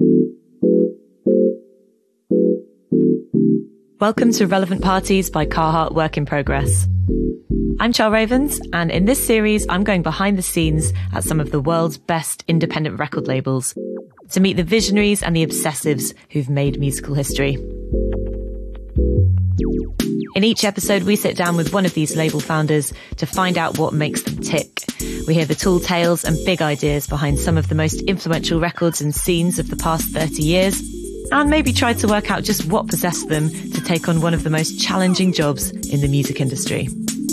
Welcome to Relevant Parties by Carhartt Work in Progress. I'm Char Ravens, and in this series, I'm going behind the scenes at some of the world's best independent record labels to meet the visionaries and the obsessives who've made musical history. In each episode, we sit down with one of these label founders to find out what makes them tick. We hear the tall tales and big ideas behind some of the most influential records and scenes of the past 30 years, and maybe try to work out just what possessed them to take on one of the most challenging jobs in the music industry.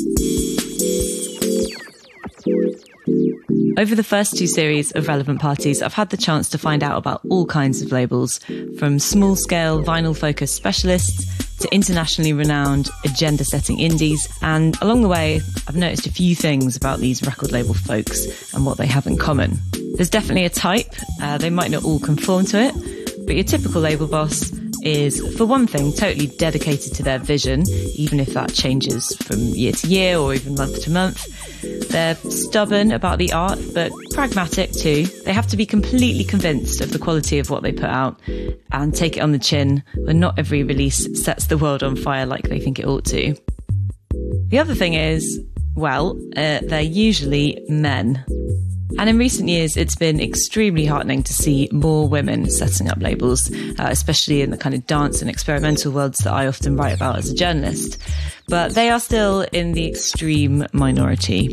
Over the first two series of Relevant Parties, I've had the chance to find out about all kinds of labels, from small-scale vinyl-focused specialists to internationally renowned agenda-setting indies. And along the way, I've noticed a few things about these record label folks and what they have in common. There's definitely a type. They might not all conform to it, but your typical label boss is, for one thing, totally dedicated to their vision, even if that changes from year to year or even month to month. They're stubborn about the art, but pragmatic too. They have to be completely convinced of the quality of what they put out and take it on the chin when not every release sets the world on fire like they think it ought to. The other thing is, they're usually men. And in recent years, it's been extremely heartening to see more women setting up labels, especially in the kind of dance and experimental worlds that I often write about as a journalist. But they are still in the extreme minority.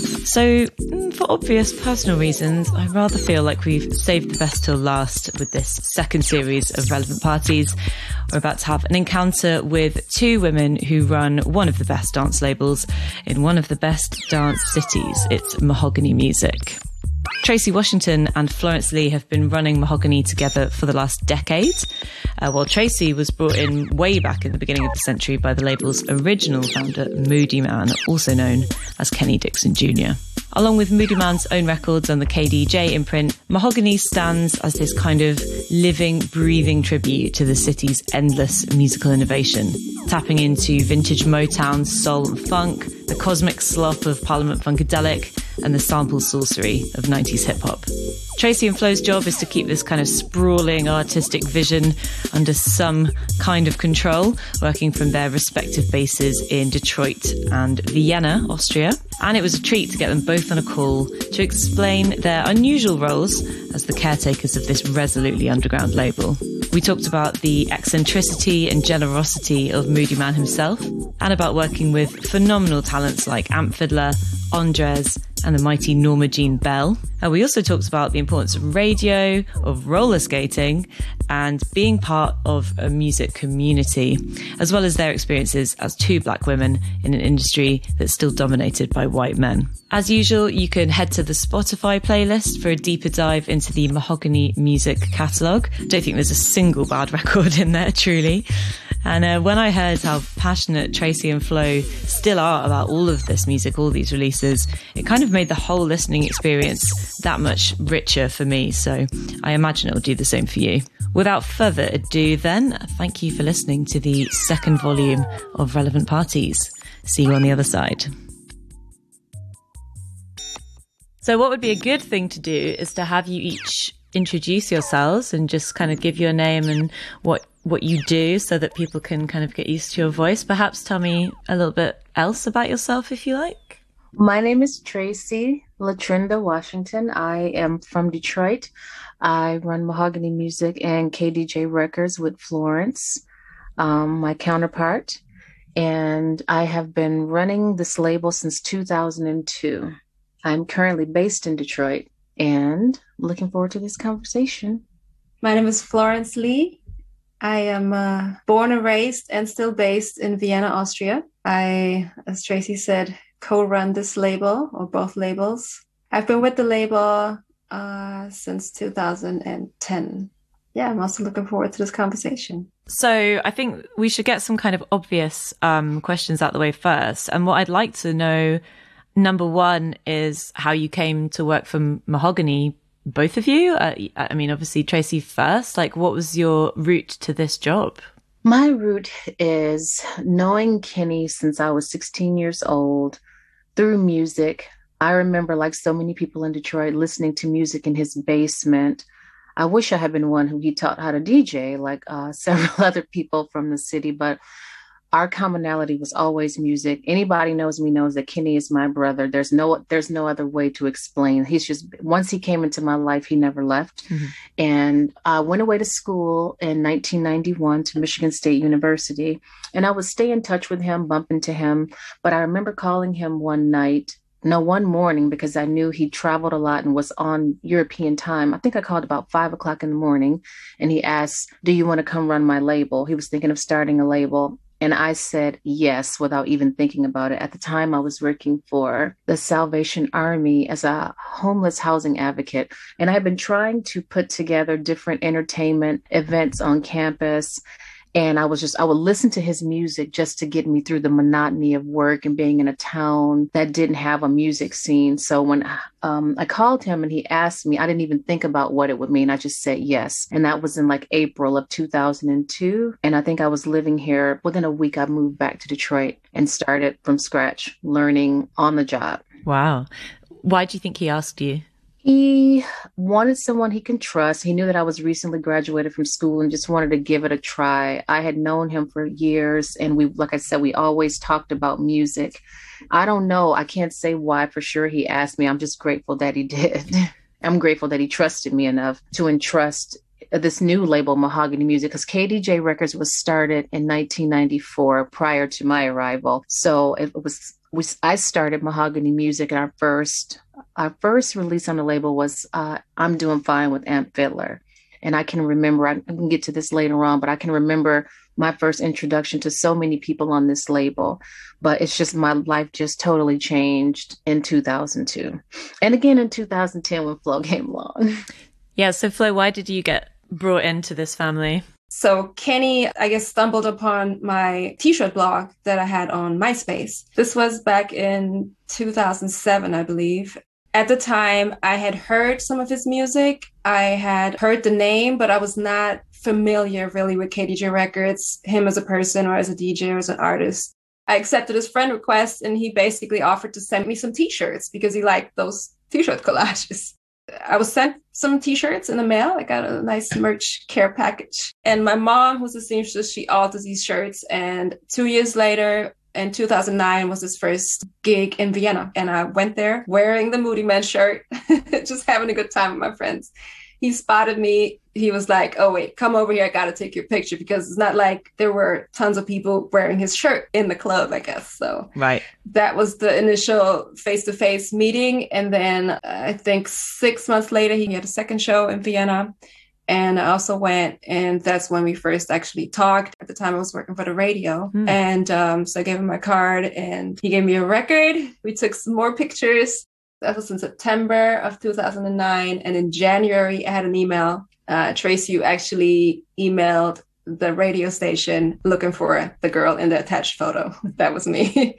So, for obvious personal reasons, I rather feel like we've saved the best till last with this second series of Relevant Parties. We're about to have an encounter with two women who run one of the best dance labels in one of the best dance cities. It's Mahogany Music. Tracy Washington and Florence Lee have been running Mahogany together for the last decade, while Tracy was brought in way back in the beginning of the century by the label's original founder, Moodymann, also known as Kenny Dixon Jr. Along with Moodymann's own records on the KDJ imprint, Mahogany stands as this kind of living, breathing tribute to the city's endless musical innovation, tapping into vintage Motown, soul and funk, the cosmic slop of Parliament Funkadelic, and the sample sorcery of 90s hip-hop. Tracy and Flo's job is to keep this kind of sprawling artistic vision under some kind of control, working from their respective bases in Detroit and Vienna, Austria. And it was a treat to get them both on a call to explain their unusual roles as the caretakers of this resolutely underground label. We talked about the eccentricity and generosity of Moodymann himself, and about working with phenomenal talents like Amp Fiddler, Andres, and the mighty Norma Jean Bell. And we also talked about the importance of radio, of roller skating, and being part of a music community, as well as their experiences as two black women in an industry that's still dominated by white men. As usual, you can head to the Spotify playlist for a deeper dive into the Mahogany Music catalogue. I don't think there's a single bad record in there, truly. And when I heard how passionate Tracy and Flo still are about all of this music, all these releases, it kind of made the whole listening experience that much richer for me. So I imagine it'll do the same for you. Without further ado then, thank you for listening to the second volume of Relevant Parties. See you on the other side. So what would be a good thing to do is to have you each introduce yourselves and just kind of give your name and what you do so that people can kind of get used to your voice. Perhaps tell me a little bit else about yourself if you like. My name is Tracy Latrinda Washington. I am from Detroit. I run Mahogany Music and KDJ Records with Florence, my counterpart. And I have been running this label since 2002. I'm currently based in Detroit and looking forward to this conversation. My name is Florence Lee. I am born and raised and still based in Vienna, Austria. I, as Tracy said, co-run this label, or both labels. I've been with the label since 2010. Yeah, I'm also looking forward to this conversation. So I think we should get some kind of obvious questions out the way first. And what I'd like to know, number one, is how you came to work for Mahogany, both of you. I mean, obviously, Tracy first. Like, what was your route to this job? My route is knowing Kenny since I was 16 years old through music. I remember, like so many people in Detroit, listening to music in his basement. I wish I had been one who he taught how to DJ, like several other people from the city, but our commonality was always music. Anybody knows me knows that Kenny is my brother. There's no other way to explain. He's just, once he came into my life, he never left. Mm-hmm. And I went away to school in 1991 to Michigan State University. And I would stay in touch with him, bump into him. But I remember calling him one morning, because I knew he traveled a lot and was on European time. I think I called about 5 o'clock in the morning, and he asked, "Do you want to come run my label?" He was thinking of starting a label. And I said yes, without even thinking about it. At the time, I was working for the Salvation Army as a homeless housing advocate. And I had been trying to put together different entertainment events on campus. And I would listen to his music just to get me through the monotony of work and being in a town that didn't have a music scene. So when I called him and he asked me, I didn't even think about what it would mean. I just said yes. And that was in like April of 2002. And I think I was living here. Within a week, I moved back to Detroit and started from scratch, learning on the job. Wow. Why do you think he asked you? He wanted someone he can trust. He knew that I was recently graduated from school and just wanted to give it a try. I had known him for years, and like I said, we always talked about music. I don't know. I can't say why for sure he asked me. I'm just grateful that he did. I'm grateful that he trusted me enough to entrust this new label, Mahogany Music, because KDJ Records was started in 1994 prior to my arrival. So I started Mahogany Music, and our first release on the label was I'm Doing Fine with Amp Fiddler. And I can remember, I can get to this later on, but I can remember my first introduction to so many people on this label. But it's just, my life just totally changed in 2002. And again in 2010 when Flo came along. Yeah, so Flo, why did you get brought into this family? So Kenny, I guess, stumbled upon my t-shirt blog that I had on MySpace. This was back in 2007, I believe. At the time, I had heard some of his music. I had heard the name, but I was not familiar really with KDJ Records, him as a person or as a DJ or as an artist. I accepted his friend request, and he basically offered to send me some t-shirts because he liked those t-shirt collages. I was sent some t-shirts in the mail. I got a nice merch care package. And my mom, who's a seamstress, she altered these shirts. And 2 years later, in 2009, was his first gig in Vienna. And I went there wearing the Moodymann shirt, just having a good time with my friends. He spotted me. He was like, "Oh, wait, come over here. I got to take your picture," because it's not like there were tons of people wearing his shirt in the club, I guess. So right. That was the initial face-to-face meeting. And then I think 6 months later, he had a second show in Vienna. And I also went, and that's when we first actually talked. At the time, I was working for the radio. And so I gave him my card, and he gave me a record. We took some more pictures. That was in September of 2009. And in January, I had an email. Tracy, you actually emailed the radio station looking for the girl in the attached photo. That was me.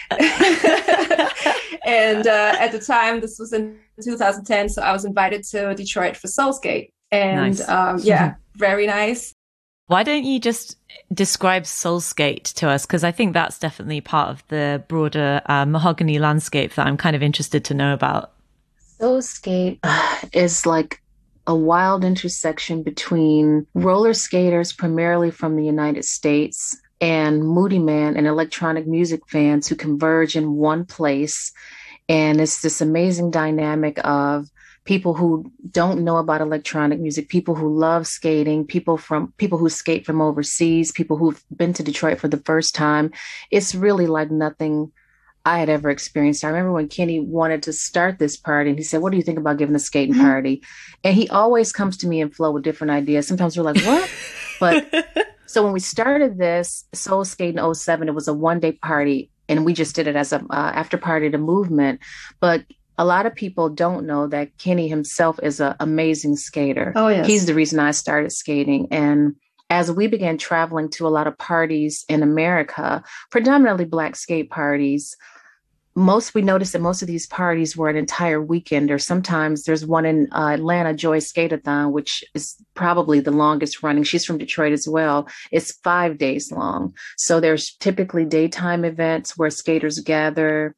And at the time, this was in 2010. So I was invited to Detroit for Soulskate. And nice. Very nice. Why don't you just describe Soulskate to us? Because I think that's definitely part of the broader Mahogany landscape that I'm kind of interested to know about. Soulskate is like a wild intersection between roller skaters, primarily from the United States, and Moodymann and electronic music fans who converge in one place. And it's this amazing dynamic of people who don't know about electronic music, people who love skating, people who skate from overseas, people who've been to Detroit for the first time. It's really like nothing I had ever experienced. I remember when Kenny wanted to start this party, and he said, "What do you think about giving a skating party?" And he always comes to me and Flo with different ideas. Sometimes we're like, "What?" But so when we started this Soulskate in 2007, it was a one-day party, and we just did it as a after party to Movement. But a lot of people don't know that Kenny himself is an amazing skater. Oh, yes. He's the reason I started skating. And as we began traveling to a lot of parties in America, predominantly Black skate parties, we noticed that most of these parties were an entire weekend, or sometimes there's one in Atlanta, Joy Skate-a-thon, which is probably the longest running. She's from Detroit as well. It's 5 days long. So there's typically daytime events where skaters gather,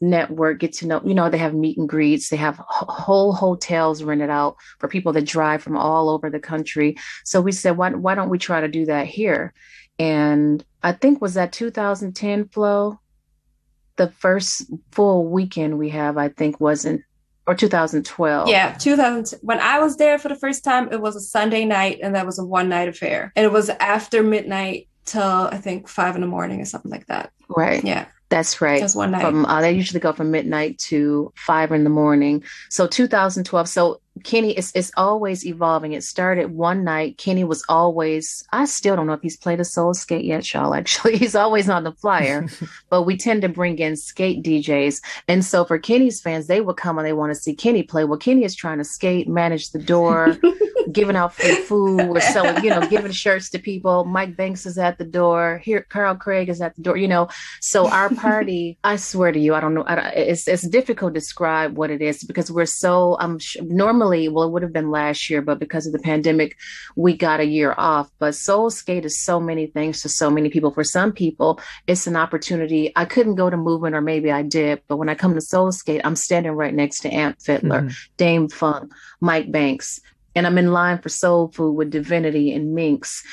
network, get to know, they have meet and greets. They have whole hotels rented out for people that drive from all over the country. So we said, why don't we try to do that here? And I think, was that 2010, Flo? The first full weekend we have, I think, or 2012. Yeah, 2000. When I was there for the first time, it was a Sunday night, and that was a one-night affair. And it was after midnight till, I think, 5 a.m. or something like that. Right. Yeah. That's right. Just one night. They usually go from midnight to 5 a.m. So 2012. So Kenny is always evolving. It started one night. Kenny was always, I still don't know if he's played a soul skate yet, Shaw. Actually, he's always on the flyer, but we tend to bring in skate DJs. And so for Kenny's fans, they would come and they want to see Kenny play. Well, Kenny is trying to skate, manage the door, giving out free food. We're selling, giving shirts to people. Mike Banks is at the door. Here, Carl Craig is at the door, So our party, I swear to you, I don't know. It's difficult to describe what it is because we're so, normally, well, it would have been last year, but because of the pandemic, we got a year off. But Soul Skate is so many things to so many people. For some people, it's an opportunity. I couldn't go to Movement, or maybe I did, but when I come to Soul Skate, I'm standing right next to Amp Fiddler, Dame Funk, Mike Banks. And I'm in line for Soul Food with Divinity and Minx.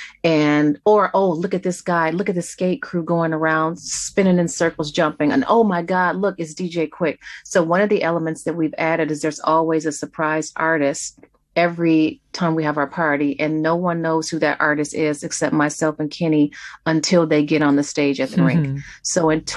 Look at this guy. Look at the skate crew going around, spinning in circles, jumping. And oh my God, look, it's DJ Quick. So one of the elements that we've added is there's always a surprise artist every time we have our party. And no one knows who that artist is except myself and Kenny until they get on the stage at the rink. So in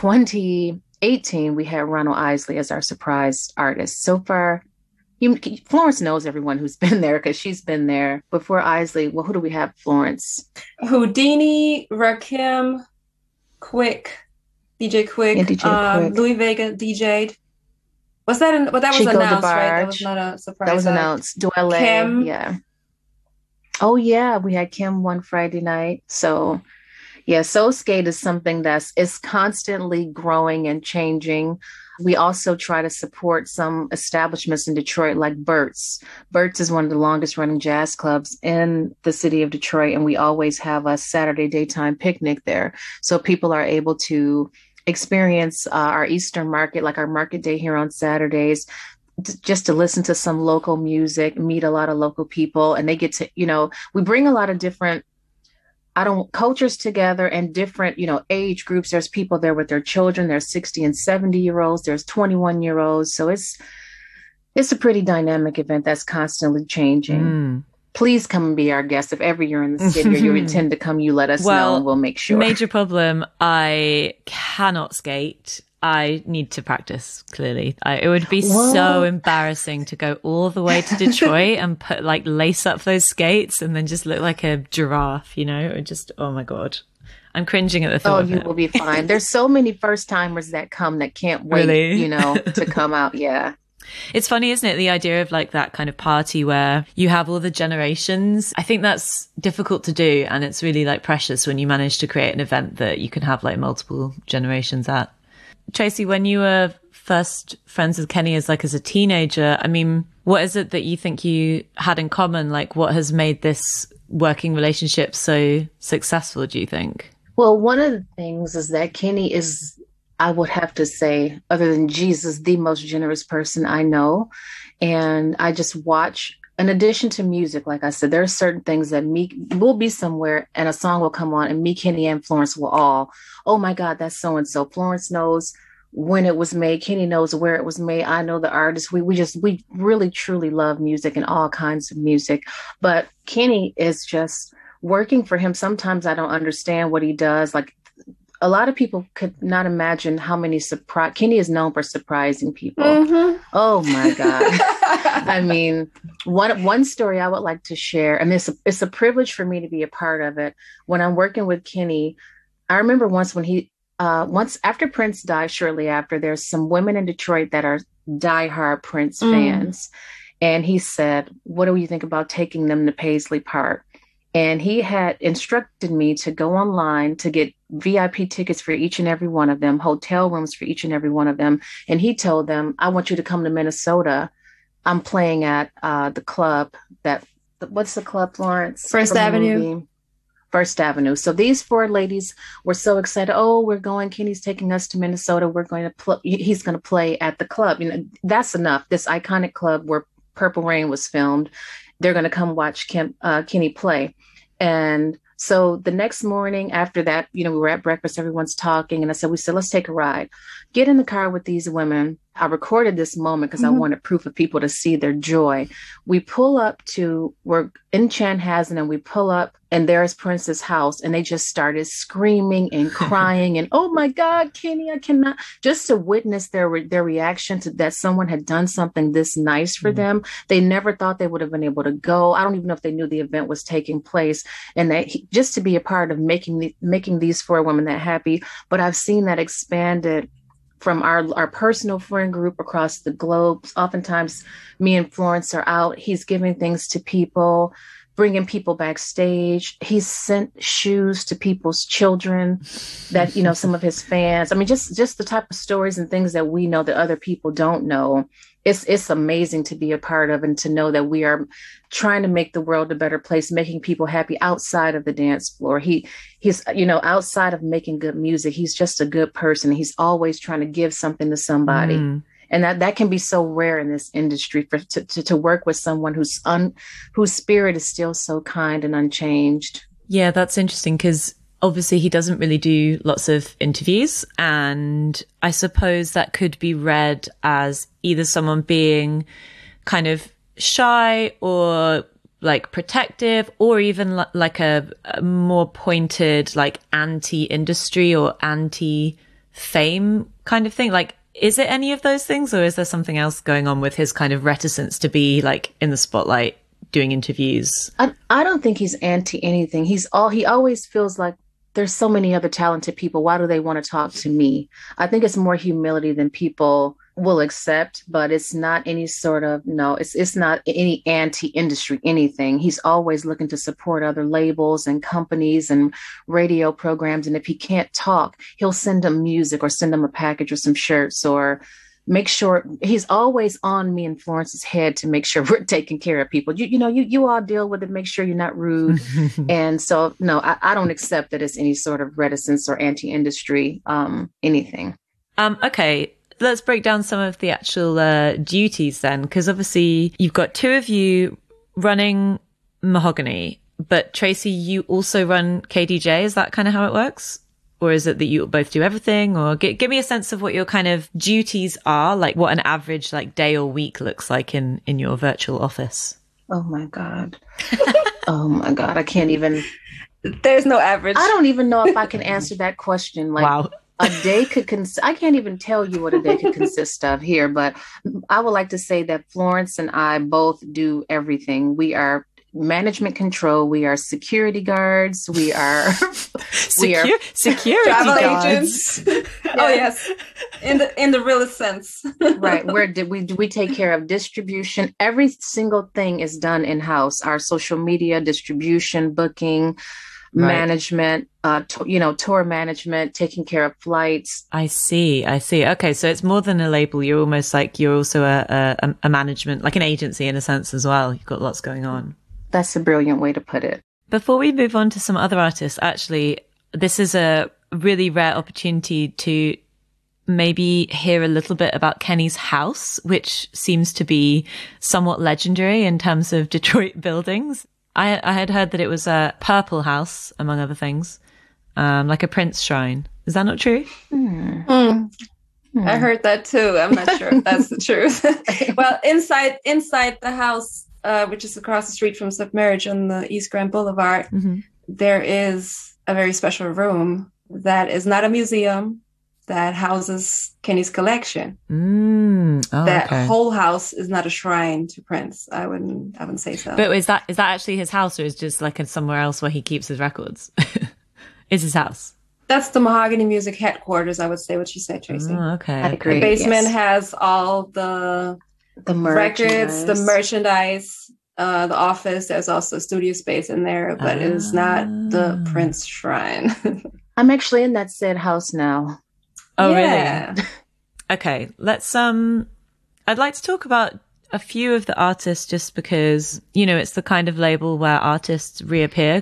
2018, we had Ronald Isley as our surprise artist. So far, Florence knows everyone who's been there because she's been there before Isley. Well, who do we have, Florence? Houdini, Rakim, Quick, DJ Quick, and DJ Quick. Louis Vega DJ'd. Was that? That was Chico announced, DeBarge. Right? That was not a surprise. That was announced. Dwelle, Kim. Yeah. Oh yeah, we had Kim one Friday night. So yeah, Soul Skate is something it's constantly growing and changing. We also try to support some establishments in Detroit like Burt's. Burt's is one of the longest running jazz clubs in the city of Detroit. And we always have a Saturday daytime picnic there. So people are able to experience our Eastern market, like our market day here on Saturdays, just to listen to some local music, meet a lot of local people. And they get to, we bring a lot of different cultures together and different, age groups. There's people there with their children. There's 60 and 70-year-olds. There's 21-year-olds. So it's a pretty dynamic event that's constantly changing. Please come and be our guest. If ever you're in the city or you intend to come, you let us know and we'll make sure. Major problem. I cannot skate. I need to practice, clearly. It would be so embarrassing to go all the way to Detroit and lace up those skates and then just look like a giraffe, It would just, oh my God. I'm cringing at the thought of it. You will be fine. There's so many first timers that come that can't wait, really? To come out. Yeah. It's funny, isn't it? The idea of that kind of party where you have all the generations. I think that's difficult to do. And it's really precious when you manage to create an event that you can have multiple generations at. Tracy, when you were first friends with Kenny as a teenager, I mean, what is it that you think you had in common? What has made this working relationship so successful, do you think? Well, one of the things is that Kenny is, I would have to say, other than Jesus, the most generous person I know. And I just watch, in addition to music, like I said, there are certain things that we'll be somewhere and a song will come on and me, Kenny, and Florence will all, oh my God, that's so-and-so. Florence knows when it was made. Kenny knows where it was made. I know the artist. We really, truly love music and all kinds of music. But Kenny is just working for him. Sometimes I don't understand what he does. A lot of people could not imagine how many Kenny is known for surprising people. Mm-hmm. Oh my God. I mean, one story I would like to share, and it's a privilege for me to be a part of it. When I'm working with Kenny, I remember once after Prince died, shortly after, there's some women in Detroit that are diehard Prince fans. And he said, what do you think about taking them to Paisley Park? And he had instructed me to go online to get VIP tickets for each and every one of them, hotel rooms for each and every one of them. And he told them, I want you to come to Minnesota. I'm playing at the club what's the club, Florence? First Avenue. First Avenue. So these four ladies were so excited. Oh, we're going. Kenny's taking us to Minnesota. We're going to he's going to play at the club. You know, that's enough. This iconic club where Purple Rain was filmed. They're going to come watch Kenny play. And so the next morning after that, you know, we were at breakfast, everyone's talking. And we said, let's take a ride. Get in the car with these women. I recorded this moment because I wanted proof of people to see their joy. We're in Chanhassen, and we pull up, and there's Prince's house, and they just started screaming and crying and, oh my God, Kenny, I cannot, just to witness their reaction to that someone had done something this nice for them. They never thought they would have been able to go. I don't even know if they knew the event was taking place, and just to be a part of making these four women that happy. But I've seen that expanded from our personal friend group across the globe. Oftentimes, me and Florence are out. He's giving things to people, bringing people backstage. He's sent shoes to people's children that, you know, some of his fans. I mean, just the type of stories and things that we know that other people don't know. It's amazing to be a part of, and to know that we are trying to make the world a better place, making people happy outside of the dance floor. He's, you know, outside of making good music, he's just a good person. He's always trying to give something to somebody. And that can be so rare in this industry, to work with someone whose spirit is still so kind and unchanged. Yeah, that's interesting, because obviously he doesn't really do lots of interviews, and I suppose that could be read as either someone being kind of shy or like protective, or even like a more pointed like anti-industry or anti-fame kind of thing. Like, is it any of those things, or is there something else going on with his kind of reticence to be like in the spotlight doing interviews? I don't think he's anti anything. He always feels like there's so many other talented people. Why do they want to talk to me? I think it's more humility than people will accept, but it's not any sort of, no, it's not any anti-industry anything. He's always looking to support other labels and companies and radio programs. And if he can't talk, he'll send them music or send them a package or some shirts, or make sure he's always on me and Florence's head to make sure we're taking care of people. You all deal with it. Make sure you're not rude. And so, no, I don't accept that it's any sort of reticence or anti-industry, anything. Okay. Let's break down some of the actual duties then, because obviously you've got two of you running Mahogany, but Tracy, you also run KDJ. Is that kind of how it works? Or is it that you both do everything? Or give me a sense of what your kind of duties are, like what an average like day or week looks like in your virtual office. Oh my God. Oh my God. I can't even. There's no average. I don't even know if I can answer that question. Like, wow. A day could I can't even tell you what a day could consist of here, but I would like to say that Florence and I both do everything. We are management control. We are security guards. We are security travel guards. Agents. Oh yes, in the realest sense. Right. We take care of distribution. Every single thing is done in house. Our social media, distribution, booking, management, tour management, taking care of flights. I see. Okay, so it's more than a label. You're almost like you're also a management, like an agency in a sense as well. You've got lots going on. That's a brilliant way to put it. Before we move on to some other artists, actually, this is a really rare opportunity to maybe hear a little bit about Kenny's house, which seems to be somewhat legendary in terms of Detroit buildings. I had heard that it was a purple house, among other things, like a Prince shrine. Is that not true? I heard that too. I'm not sure if that's the truth. Well, inside the house, which is across the street from Submerge on the East Grand Boulevard, there is a very special room that is not a museum, that houses Kenny's collection. That whole house is not a shrine to Prince. I wouldn't say so. But is that actually his house, or is it just like somewhere else where he keeps his records? Is his house? That's the Mahogany Music headquarters, I would say, what you said, Tracy. Oh, okay. I agree. The basement has all the records, the merchandise, the office. There's also studio space in there, but it is not the Prince shrine. I'm actually in that said house now. Oh, yeah. Really? Okay, let's I'd like to talk about a few of the artists, just because, it's the kind of label where artists reappear quite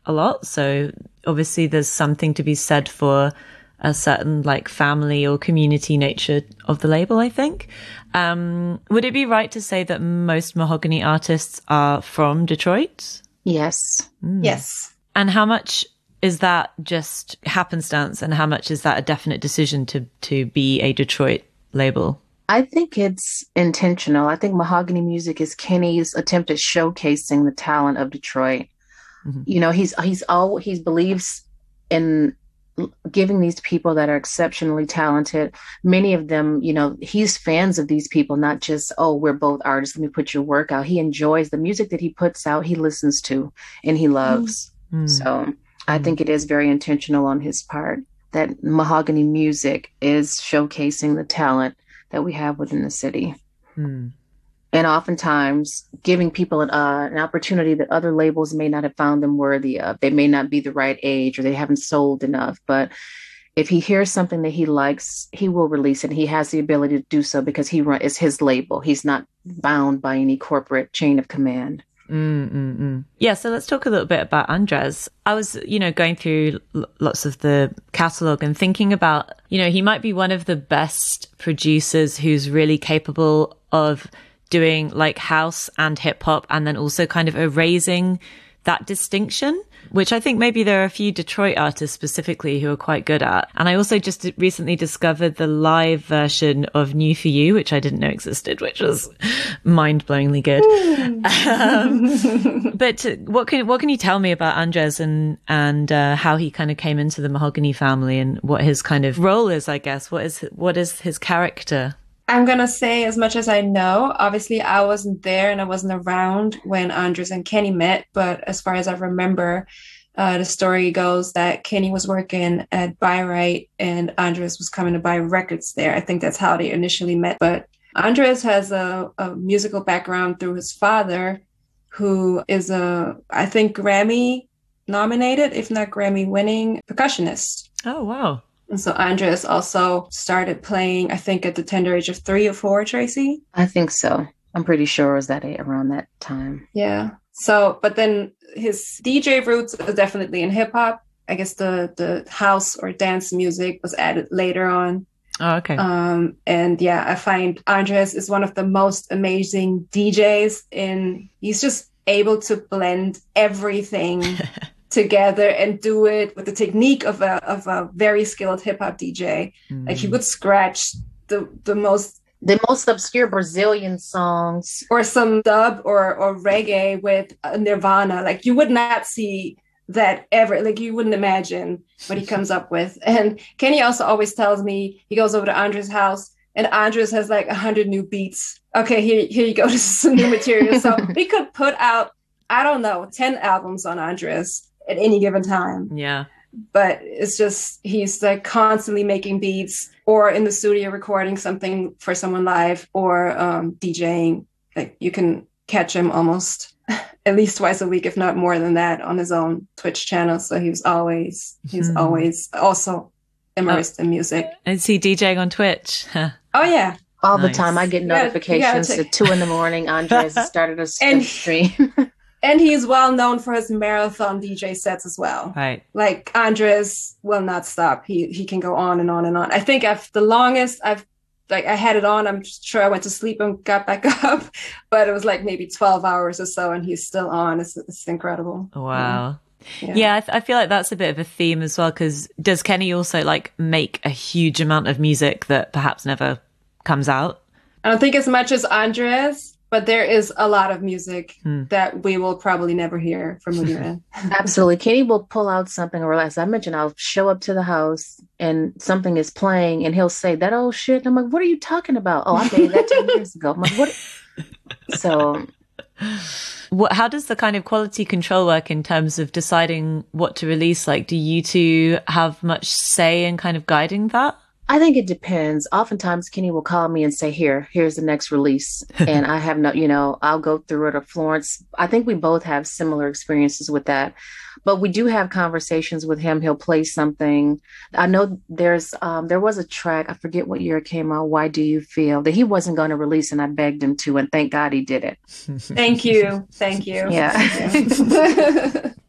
a lot. So obviously there's something to be said for a certain like family or community nature of the label, I think. Would it be right to say that most Mahogany artists are from Detroit? Yes. Yes. And how much is that just happenstance, and how much is that a definite decision to be a Detroit label? I think it's intentional. I think Mahogany Music is Kenny's attempt at showcasing the talent of Detroit. Mm-hmm. You know, he believes in giving these people that are exceptionally talented. Many of them, you know, he's fans of these people, not just, oh, we're both artists, let me put your work out. He enjoys the music that he puts out, he listens to, and he loves. So I think it is very intentional on his part that Mahogany Music is showcasing the talent that we have within the city. And oftentimes giving people an opportunity that other labels may not have found them worthy of. They may not be the right age, or they haven't sold enough. But if he hears something that he likes, he will release it. He has the ability to do so because it's his label. He's not bound by any corporate chain of command. Yeah, so let's talk a little bit about Andres. I was, going through lots of the catalog and thinking about, he might be one of the best producers who's really capable of doing like house and hip hop, and then also kind of erasing that distinction, which I think maybe there are a few Detroit artists specifically who are quite good at. And I also just recently discovered the live version of New For You, which I didn't know existed, which was mind-blowingly good. But what can you tell me about Andres and how he kind of came into the Mahogany family and what his kind of role is, I guess? What is his character? I'm going to say as much as I know. Obviously, I wasn't there and I wasn't around when Andres and Kenny met. But as far as I remember, the story goes that Kenny was working at Byright and Andres was coming to buy records there. I think that's how they initially met. But Andres has a musical background through his father, who is I think Grammy nominated, if not Grammy winning percussionist. Oh, wow. And so Andres also started playing, I think, at the tender age of 3 or 4, Tracy? I think so. I'm pretty sure it was around that time. Yeah. So, but then his DJ roots are definitely in hip hop. I guess the house or dance music was added later on. Oh, okay. And yeah, I find Andres is one of the most amazing DJs he's just able to blend everything together and do it with the technique of a very skilled hip hop DJ. Like he would scratch the most obscure Brazilian songs, or some dub or reggae with Nirvana. Like you would not see that ever. Like you wouldn't imagine what he comes up with. And Kenny also always tells me he goes over to Andres' house and Andres has like 100 new beats. Okay, here you go. This is some new material. So we could put out, I don't know, 10 albums on Andres at any given time. Yeah. But it's just, he's like constantly making beats or in the studio recording something for someone live or DJing. Like you can catch him almost at least twice a week, if not more than that, on his own Twitch channel. So he's always also immersed in music. Is he DJing on Twitch? Oh yeah. All the time. I get notifications at 2 a.m. Andres has started a stream. And he's well known for his marathon DJ sets as well. Right. Like Andres will not stop. He can go on and on and on. I think the longest I had it on, I'm sure I went to sleep and got back up, but it was like maybe 12 hours or so and he's still on. It's incredible. Wow. Yeah, I feel like that's a bit of a theme as well, because does Kenny also like make a huge amount of music that perhaps never comes out? I don't think as much as Andres, but there is a lot of music that we will probably never hear from Ludwig. Absolutely. Kenny will pull out something, or as I mentioned, I'll show up to the house and something is playing and he'll say, that old shit. And I'm like, what are you talking about? Oh, I made that 10 years ago. I'm like, what? So... How does the kind of quality control work in terms of deciding what to release? Like, do you two have much say in kind of guiding that? I think it depends. Oftentimes, Kenny will call me and say, here's the next release. And I have I'll go through it. Or Florence, I think we both have similar experiences with that. But we do have conversations with him. He'll play something. I know there was a track, I forget what year it came out, Why Do You Feel, that he wasn't going to release, and I begged him to, and thank God he did it. Thank you. Yeah.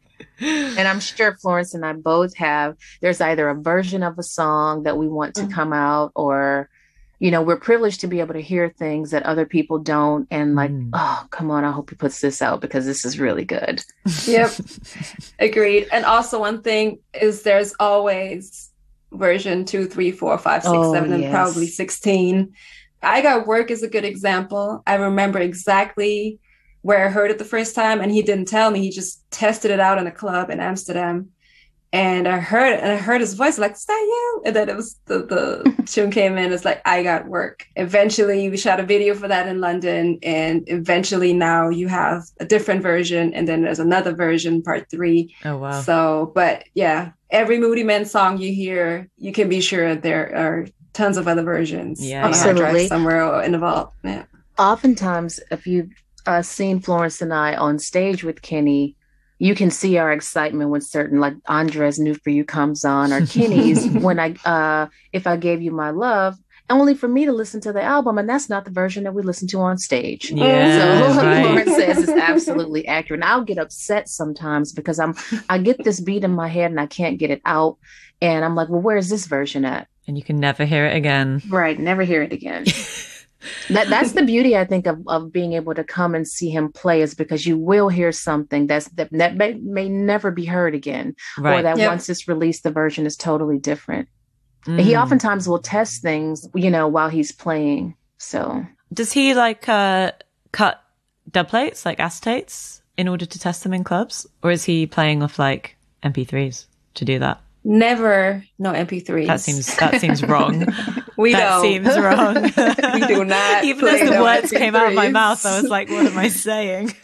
And I'm sure Florence and I both have, there's either a version of a song that we want to come out, or, you know, we're privileged to be able to hear things that other people don't. And like, oh, come on, I hope he puts this out because this is really good. Yep. Agreed. And also one thing is there's always version 2, 3, 4, 5, 6, 7, and probably 16. I Got Work is a good example. I remember exactly where I heard it the first time, and he didn't tell me. He just tested it out in a club in Amsterdam. And I heard his voice, like, is that you? And then it was the tune came in. It's like, I Got Work. Eventually, we shot a video for that in London. And eventually now you have a different version. And then there's another version, part 3. Oh, wow. So, but yeah, every Moody Men song you hear, you can be sure there are tons of other versions on a hard drive somewhere or in the vault. Yeah. Oftentimes, if you've seen Florence and I on stage with Kenny, you can see our excitement when certain, like Andres New For You comes on, or Kenny's when If I Gave You My Love, only for me to listen to the album, and that's not the version that we listen to on stage. Yeah, so what right. Florence says is absolutely accurate. And I'll get upset sometimes because I get this beat in my head and I can't get it out, and I'm like, well, where's this version at? And you can never hear it again. Right, never hear it again. That's the beauty, I think, of being able to come and see him play, is because you will hear something that may never be heard again, or that once it's released, the version is totally different. He oftentimes will test things, you know, while he's playing. So does he like cut dub plates, like acetates, in order to test them in clubs, or is he playing off like MP3s to do that? Never, no MP3s. That seems wrong. That seems wrong. We do not. Even as the words came out of my mouth, I was like, "What am I saying?"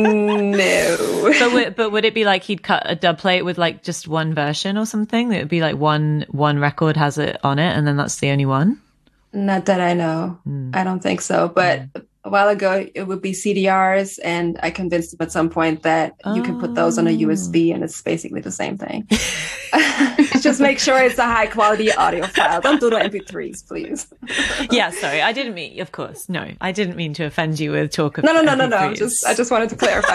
No. But would it be like he'd cut a dub plate with like just one version or something? It would be like one record has it on it, and then that's the only one. Not that I know. I don't think so. But a while ago, it would be CDRs, and I convinced him at some point that you can put those on a USB, and it's basically the same thing. Just make sure it's a high quality audio file. Don't do the MP3s, please. Yeah, sorry, I didn't mean. Of course, no, I didn't mean to offend you with talk of No. MP3s. I just wanted to clarify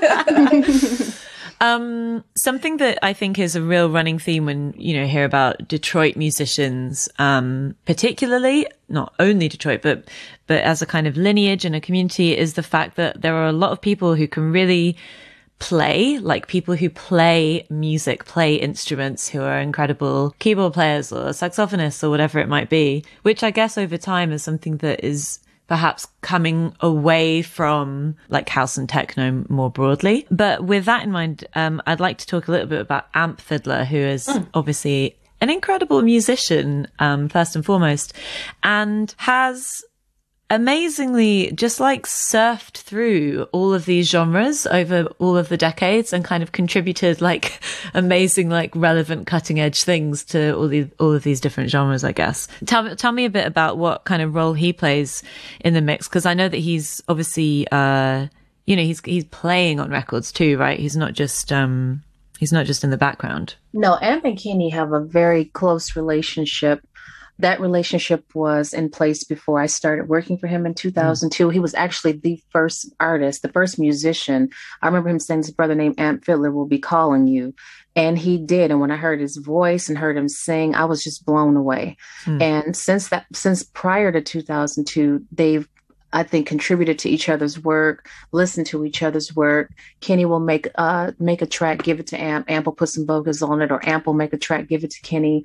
that. Something that I think is a real running theme when, you know, hear about Detroit musicians, particularly, not only Detroit, but as a kind of lineage and a community, is the fact that there are a lot of people who can really play, like people who play music, play instruments, who are incredible keyboard players or saxophonists or whatever it might be, which I guess over time is something that is perhaps coming away from like house and techno more broadly. But with that in mind, I'd like to talk a little bit about Amp Fiddler, who is obviously an incredible musician, first and foremost, and has amazingly just like surfed through all of these genres over all of the decades and kind of contributed like amazing, like relevant, cutting edge things to all of these different genres, I guess. Tell me a bit about what kind of role he plays in the mix, because I know that he's obviously, you know, he's playing on records too, right? He's not just in the background. No, Amp and Kenny have a very close relationship. That relationship was in place before I started working for him in 2002. He was actually the first artist, the first musician. I remember him saying, "This brother named Amp Fiddler will be calling you." And he did. And when I heard his voice and heard him sing, I was just blown away. And since prior to 2002, they've, I think, contributed to each other's work, listened to each other's work. Kenny will make a track, give it to Amp. Amp will put some vocals on it, or Amp will make a track, give it to Kenny.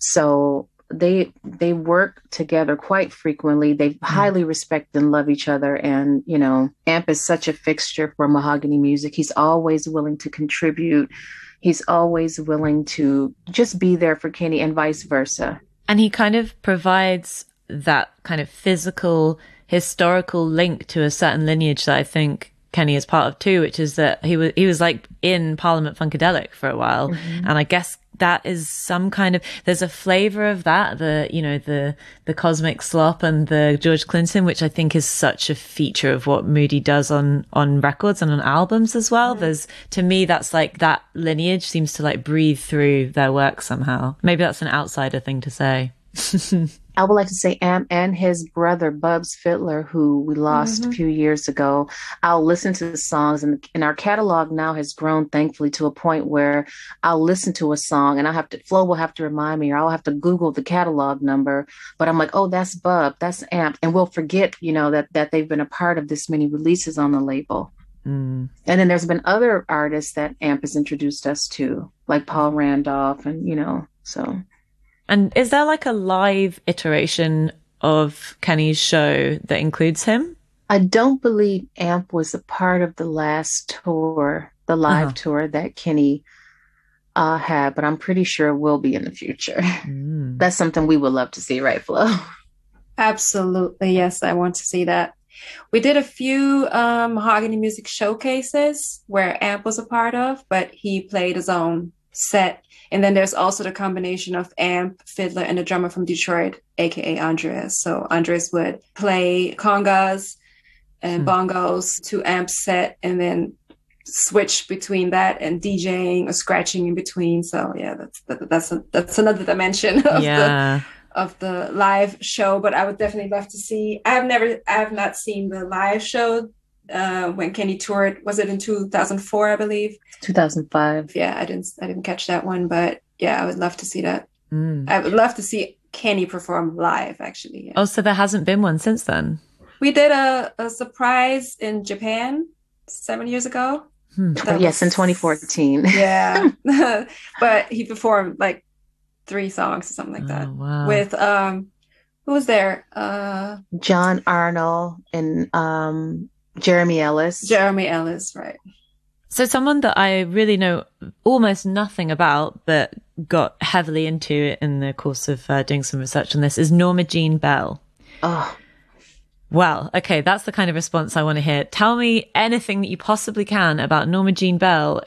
So they work together quite frequently. They highly respect and love each other. And, you know, Amp is such a fixture for Mahogany Music. He's always willing to contribute. He's always willing to just be there for Kenny, and vice versa. And he kind of provides that kind of physical, historical link to a certain lineage that I think Kenny is part of too, which is that he was like in Parliament Funkadelic for a while. And I guess that is some kind of, there's a flavor of that, the cosmic slop and the George Clinton, which I think is such a feature of what Moody does on records and on albums as well. To me, that's like, that lineage seems to like breathe through their work somehow. Maybe that's an outsider thing to say. I would like to say Amp and his brother, Bubs Fiddler, who we lost a few years ago. I'll listen to the songs, and our catalog now has grown, thankfully, to a point where I'll listen to a song and Flo will have to remind me, or I'll have to Google the catalog number. But I'm like, oh, that's Bub, that's Amp. And we'll forget, that they've been a part of this many releases on the label. And then there's been other artists that Amp has introduced us to, like Paul Randolph, and, so. And is there like a live iteration of Kenny's show that includes him? I don't believe Amp was a part of the last tour, the live tour that Kenny had, but I'm pretty sure it will be in the future. That's something we would love to see, right, Flo? Absolutely. Yes, I want to see that. We did a few Mahogany Music showcases where Amp was a part of, but he played his own set. And then there's also the combination of Amp, Fiddler, and the drummer from Detroit, aka Andres. So Andres would play congas and bongos to Amp's set, and then switch between that and DJing or scratching in between. So yeah, that's another dimension of the live show. But I would definitely love to see. I have not seen the live show when Kenny toured. Was it in 2004, I believe? 2005. Yeah, I didn't catch that one, but yeah, I would love to see that. I would love to see Kenny perform live, actually. Yeah. Oh, so there hasn't been one since then? We did a surprise in Japan 7 years ago. Yes, in 2014. Yeah. But he performed like 3 songs or something like that. Wow. With who was there? John Arnold and Jeremy Ellis. Jeremy Ellis, right. So someone that I really know almost nothing about, but got heavily into it in the course of doing some research on this, is Norma Jean Bell. Oh. Well, okay, that's the kind of response I want to hear. Tell me anything that you possibly can about Norma Jean Bell,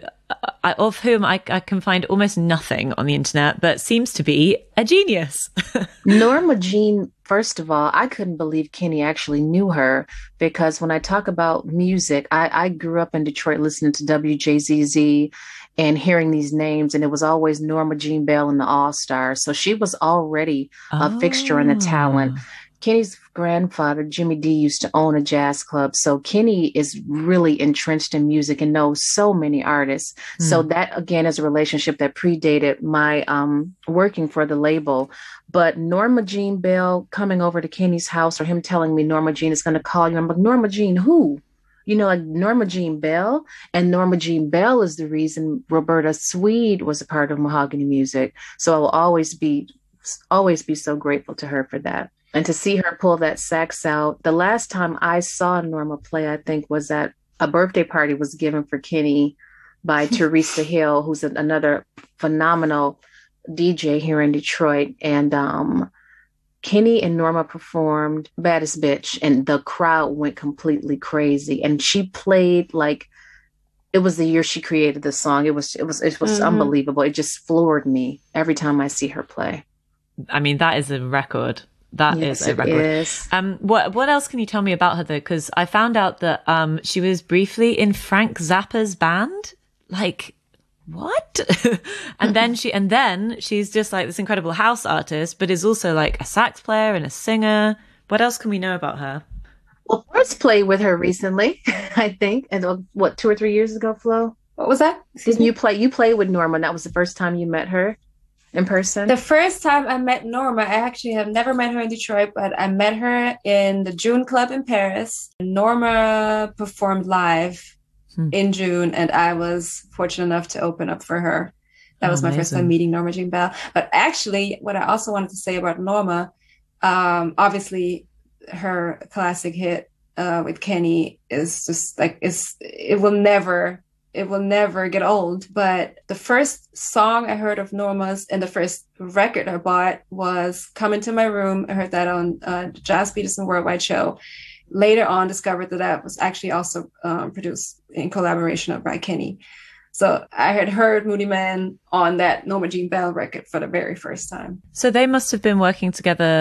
of whom I can find almost nothing on the internet, but seems to be a genius. Norma Jean, first of all, I couldn't believe Kenny actually knew her, because when I talk about music, I grew up in Detroit listening to WJZZ and hearing these names, and it was always Norma Jean Bell and the All-Stars. So she was already a fixture and a talent. Kenny's grandfather, Jimmy D, used to own a jazz club. So Kenny is really entrenched in music and knows so many artists. So that, again, is a relationship that predated my working for the label. But Norma Jean Bell coming over to Kenny's house, or him telling me Norma Jean is going to call you. I'm like, Norma Jean, who? Like Norma Jean Bell. And Norma Jean Bell is the reason Roberta Swede was a part of Mahogany Music. So I will always be so grateful to her for that. And to see her pull that sax out. The last time I saw Norma play, I think, was at a birthday party was given for Kenny by Teresa Hill, who's another phenomenal DJ here in Detroit. And Kenny and Norma performed Baddest Bitch, and the crowd went completely crazy. And she played like it was the year she created the song. It was unbelievable. It just floored me every time I see her play. I mean, that is a record. That yes, is a record. Is. What else can you tell me about her, though? Because I found out that she was briefly in Frank Zappa's band. Like, what? and then she's just like this incredible house artist, but is also like a sax player and a singer. What else can we know about her? Well, first played with her recently, I think, and 2 or 3 years ago, Flo. What was that? You played with Norma, and that was the first time you met her in person? The first time I met Norma, I actually have never met her in Detroit, but I met her in the June Club in Paris. Norma performed live in June, and I was fortunate enough to open up for her. That was my first time meeting Norma Jean Bell. But actually, what I also wanted to say about Norma, obviously her classic hit with Kenny is just like, it will never get old. But the first song I heard of Norma's and the first record I bought was Come Into My Room. I heard that on the Jazz Peterson Worldwide show. Later on, discovered that was actually also produced in collaboration by Kenny. So I had heard Moody Man on that Norma Jean Bell record for the very first time. So they must have been working together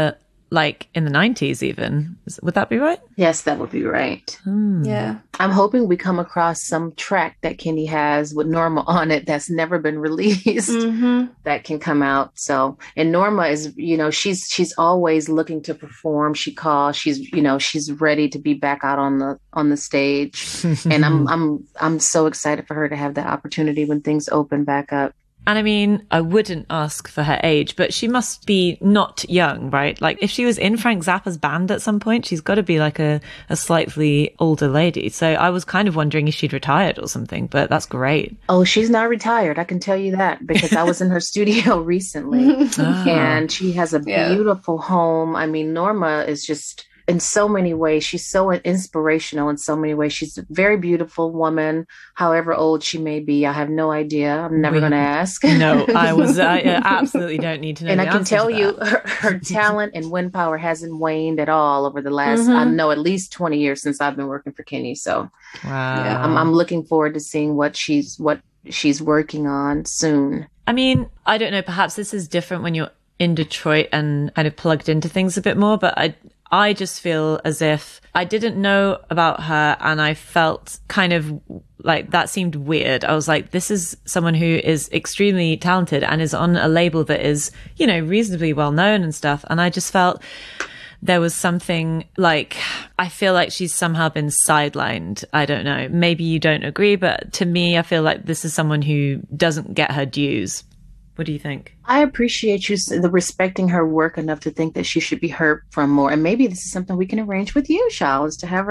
like in the 90s even. Would that be right? Yes, that would be right. Yeah. I'm hoping we come across some track that Kenny has with Norma on it that's never been released that can come out. So, and Norma is, she's always looking to perform. She calls, she's ready to be back out on the stage. And I'm so excited for her to have that opportunity when things open back up. And I mean, I wouldn't ask for her age, but she must be not young, right? Like if she was in Frank Zappa's band at some point, she's got to be like a slightly older lady. So I was kind of wondering if she'd retired or something, but that's great. Oh, she's not retired. I can tell you that because I was in her studio recently and she has a beautiful home. I mean, Norma is just in so many ways, she's so inspirational in so many ways. She's a very beautiful woman, however old she may be. I have no idea. I'm never going to ask. No, I absolutely don't need to know. And I can tell you her talent and wind power hasn't waned at all over the last, I know, at least 20 years since I've been working for Kenny. So wow. I'm looking forward to seeing what she's working on soon. I mean, I don't know, perhaps this is different when you're in Detroit and kind of plugged into things a bit more, but I just feel as if I didn't know about her and I felt kind of like that seemed weird. I was like, this is someone who is extremely talented and is on a label that is, reasonably well known and stuff. And I just felt there was something like, I feel like she's somehow been sidelined. I don't know. Maybe you don't agree, but to me, I feel like this is someone who doesn't get her dues. What do you think? I appreciate you respecting her work enough to think that she should be heard from more. And maybe this is something we can arrange with you, Charles, to have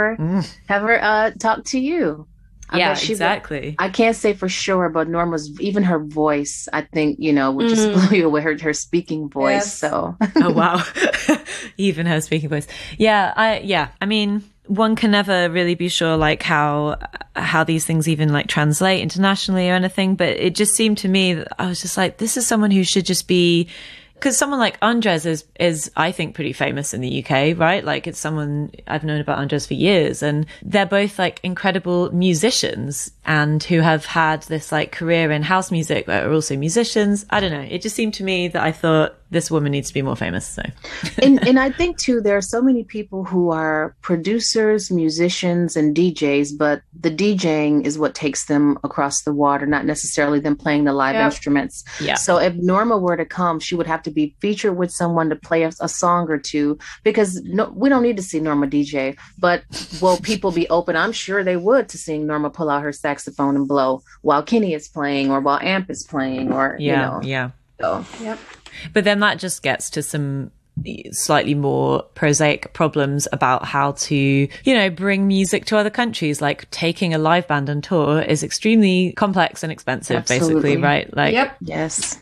her talk to you. Yeah, exactly. I can't say for sure, but Norma's, even her voice, I think, would just blow you away, her speaking voice. Yes. So. Oh, wow. Even her speaking voice. Yeah. I mean, one can never really be sure like how these things even like translate internationally or anything, but it just seemed to me that I was just like, this is someone who should just be, because someone like Andres is I think pretty famous in the UK, right? Like it's someone I've known about Andres for years, and they're both like incredible musicians and who have had this like career in house music but are also musicians. I don't know. It just seemed to me that I thought this woman needs to be more famous. So, and I think too, there are so many people who are producers, musicians, and DJs, but the DJing is what takes them across the water, not necessarily them playing the live instruments. Yeah. So if Norma were to come, she would have to be featured with someone to play a song or two, because we don't need to see Norma DJ, but will people be open? I'm sure they would to seeing Norma pull out her saxophone and blow while Kenny is playing or while Amp is playing or, Yeah. So, yep. But then that just gets to some slightly more prosaic problems about how to, bring music to other countries. Like taking a live band on tour is extremely complex and expensive, basically, right? Like, yep. Yes.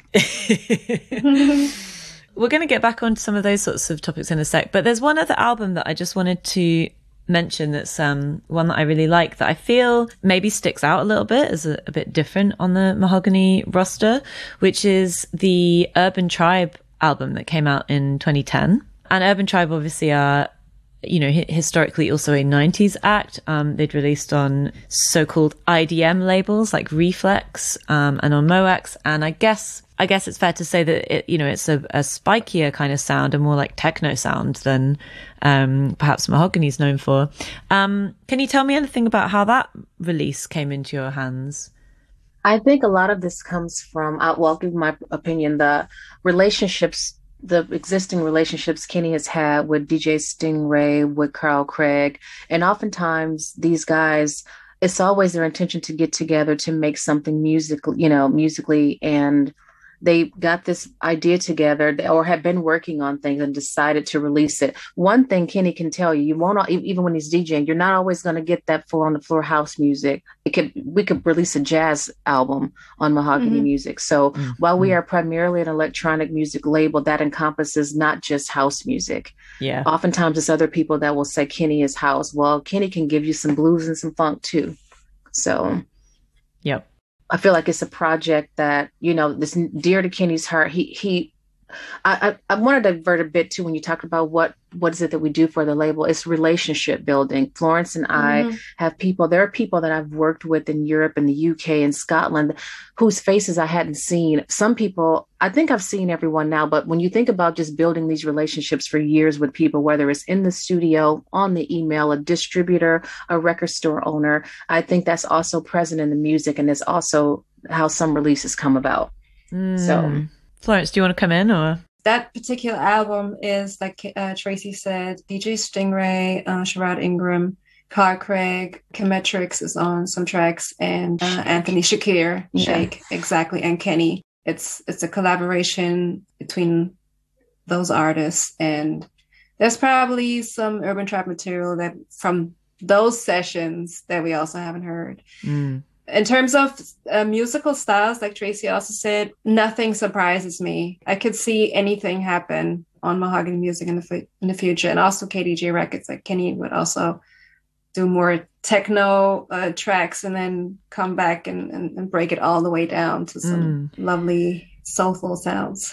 We're going to get back onto some of those sorts of topics in a sec, but there's one other album that I just wanted to mention that's one that I really like that I feel maybe sticks out a little bit as a bit different on the Mahogany roster, which is the Urban Tribe album that came out in 2010. And Urban Tribe obviously are, historically also a 90s act. They'd released on so-called IDM labels like Reflex and on Moax. And I guess it's fair to say that it's a spikier kind of sound, a more like techno sound than perhaps Mahogany's known for. Can you tell me anything about how that release came into your hands? I think a lot of this comes from, I'll give my opinion, the existing relationships Kenny has had with DJ Stingray, with Carl Craig. And oftentimes these guys, it's always their intention to get together to make something musically, and they got this idea together or have been working on things and decided to release it. One thing Kenny can tell you, you won't, even when he's DJing, you're not always going to get that full on the floor house music. We could release a jazz album on Mahogany Music. So while we are primarily an electronic music label, that encompasses not just house music. Yeah. Oftentimes it's other people that will say Kenny is house. Well, Kenny can give you some blues and some funk too. So, yep. I feel like it's a project that, this dear to Kenny's heart. He I want to divert a bit too when you talked about what is it that we do for the label. It's relationship building. Florence and I have people. There are people that I've worked with in Europe and the UK and Scotland whose faces I hadn't seen. Some people, I think I've seen everyone now, but when you think about just building these relationships for years with people, whether it's in the studio, on the email, a distributor, a record store owner, I think that's also present in the music, and it's also how some releases come about. So. Florence, do you want to come in or? That particular album is, like Tracy said, DJ Stingray, Sherrod Ingram, Carl Craig, Chemetrix is on some tracks, and Anthony Shakir, Shake, exactly, and Kenny. It's a collaboration between those artists, and there's probably some urban trap material that from those sessions that we also haven't heard. In terms of musical styles, like Tracy also said, nothing surprises me. I could see anything happen on Mahogany Music in the future. And also KDJ Records, like Kenny would also do more techno tracks and then come back and break it all the way down to some lovely soulful sounds.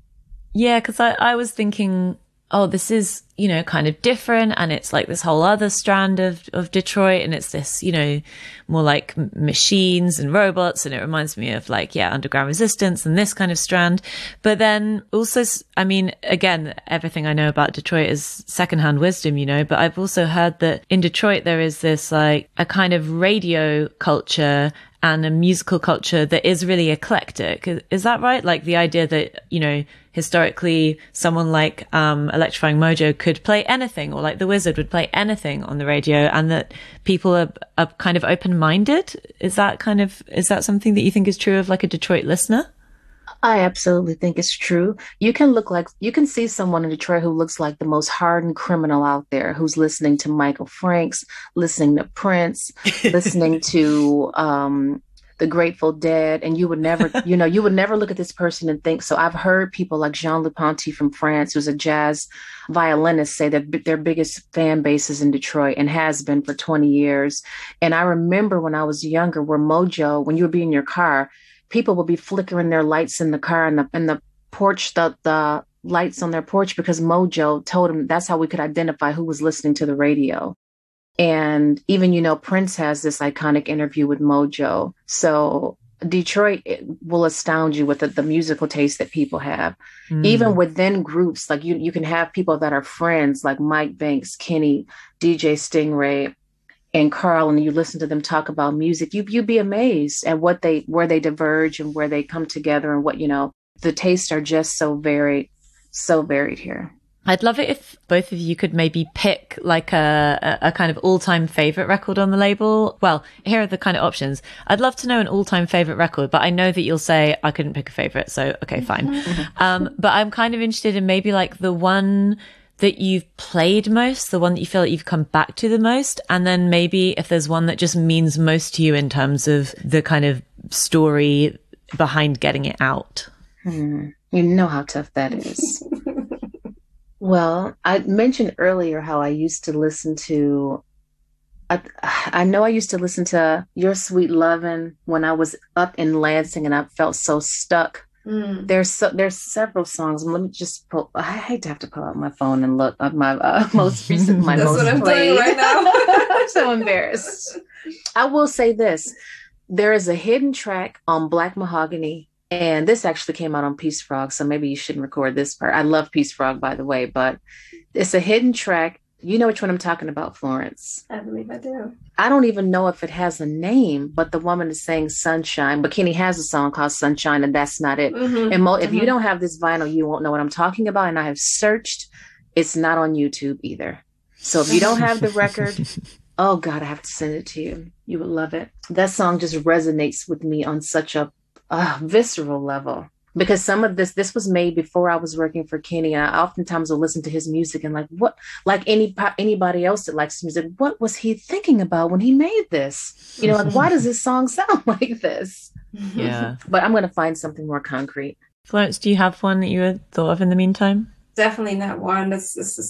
Yeah, because I was thinking, oh, this is, you know, kind of different. And it's like this whole other strand of Detroit. And it's this, you know, more like machines and robots. And it reminds me of like, Underground Resistance and this kind of strand. But then also, I mean, again, everything I know about Detroit is secondhand wisdom, you know, but I've also heard that in Detroit, there is this like a kind of radio culture and a musical culture that is really eclectic. Is that right? Like the idea that, you know, historically someone like Electrifying Mojo could play anything, or like The Wizard would play anything on the radio, and that people are kind of open-minded. Is that something that you think is true of like a Detroit listener? I absolutely think it's true. You can see someone in Detroit who looks like the most hardened criminal out there, who's listening to Michael Franks, listening to Prince, listening to the Grateful Dead, and you would never look at this person and think so. I've heard people like Jean-Luc Ponty from France, who's a jazz violinist, say that their biggest fan base is in Detroit and has been for 20 years. And I remember when I was younger, where Mojo, when you would be in your car, people will be flickering their lights in the car and the porch, the lights on their porch, because Mojo told them that's how we could identify who was listening to the radio. And even, you know, Prince has this iconic interview with Mojo. So Detroit will astound you with the musical taste that people have. Even within groups, like you can have people that are friends, like Mike Banks, Kenny, DJ Stingray, and Carl, and you listen to them talk about music, you'd be amazed at where they diverge and where they come together, and what, you know, the tastes are just so varied here. I'd love it if both of you could maybe pick like a kind of all-time favorite record on the label. Well, here are the kind of options. I'd love to know an all-time favorite record, but I know that you'll say I couldn't pick a favorite, so okay, fine. But I'm kind of interested in maybe like the one that you've played most, the one that you feel like you've come back to the most, and then maybe if there's one that just means most to you in terms of the kind of story behind getting it out. You know how tough that is. Well, I mentioned earlier how I used to listen to, I know I used to listen to Your Sweet Lovin' when I was up in Lansing and I felt so stuck. There's several songs. Let me just I hate to have to pull out my phone and look at my most recent, my most what I'm played. doing right now. I'm so embarrassed. I will say this. There is a hidden track on Black Mahogany, and this actually came out on Peace Frog, so maybe you shouldn't record this part. I love Peace Frog, by the way, but it's a hidden track. You know which one I'm talking about, Florence? I believe I do. I don't even know if it has a name, but the woman is saying Sunshine. But Kenny has a song called Sunshine, and that's not it. And if you don't have this vinyl, you won't know what I'm talking about. And I have searched. It's not on YouTube either. So if you don't have the record, oh God, I have to send it to you. You would love it. That song just resonates with me on such a visceral level. Because some of this was made before I was working for Kenny, and I oftentimes will listen to his music and like anybody else that likes music, what was he thinking about when he made this? You know, like, why does this song sound like this? Yeah. But I'm going to find something more concrete. Florence, do you have one that you had thought of in the meantime? Definitely not one. This is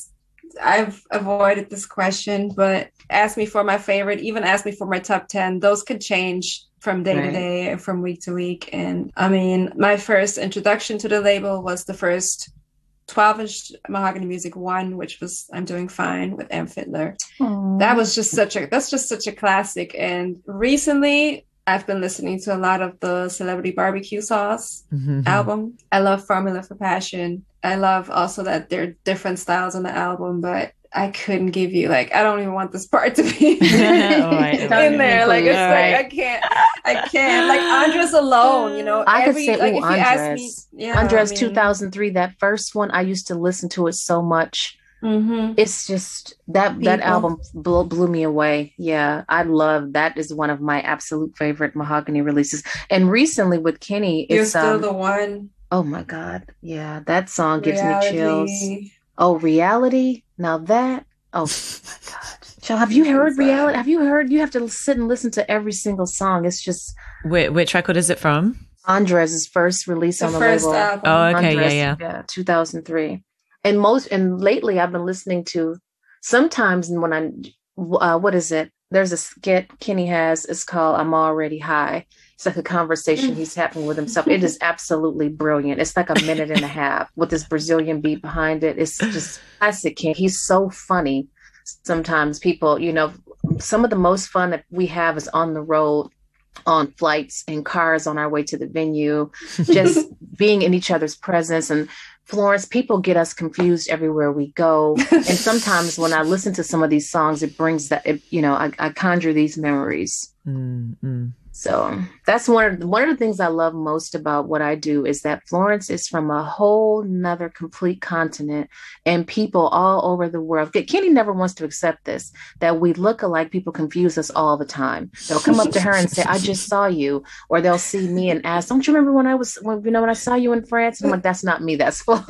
I've avoided this question, but ask me for my favorite, even ask me for my top 10. Those could change from day to day and from week to week. And I mean, my first introduction to the label was the first 12-inch Mahogany Music 1, which was I'm Doing Fine with M. Fiddler. That was just such a classic. And recently I've been listening to a lot of the Celebrity Barbecue Sauce album. I love Formula for Passion. I love also that there are different styles on the album, but I couldn't give you, like, I don't even want this part to be in there. Like, it's like, I can't. Like, Andres alone, you know. I could say, like, if Andres. you ask me, Andres 2003, that first one, I used to listen to it so much. It's just, that album blew me away. Yeah, I love, that is one of my absolute favorite Mahogany releases. And recently with Kenny, You're Still the One. Oh my God. Yeah, that song gives me chills. Oh, Reality. Now that, oh my God. Child, have you heard Reality? Have you heard? You have to sit and listen to every single song. It's just. Which record is it from? Andres' first release on the label. Album. Oh, okay. Andres, yeah. 2003. And lately I've been listening to, sometimes when what is it? There's a skit Kenny has, it's called I'm Already High. It's like a conversation he's having with himself. It is absolutely brilliant. It's like a minute and a half with this Brazilian beat behind it. It's just classic Kenny. He's so funny. Sometimes people, you know, some of the most fun that we have is on the road, on flights and cars on our way to the venue, just being in each other's presence. And Florence, people get us confused everywhere we go. And sometimes when I listen to some of these songs, it brings that, I conjure these memories. So that's one of the things I love most about what I do is that Florence is from a whole nother complete continent and people all over the world. Kenny never wants to accept this, that we look alike. People confuse us all the time. They'll come up to her and say, I just saw you. Or they'll see me and ask, don't you remember when I saw you in France? And I'm like, that's not me. That's Flo.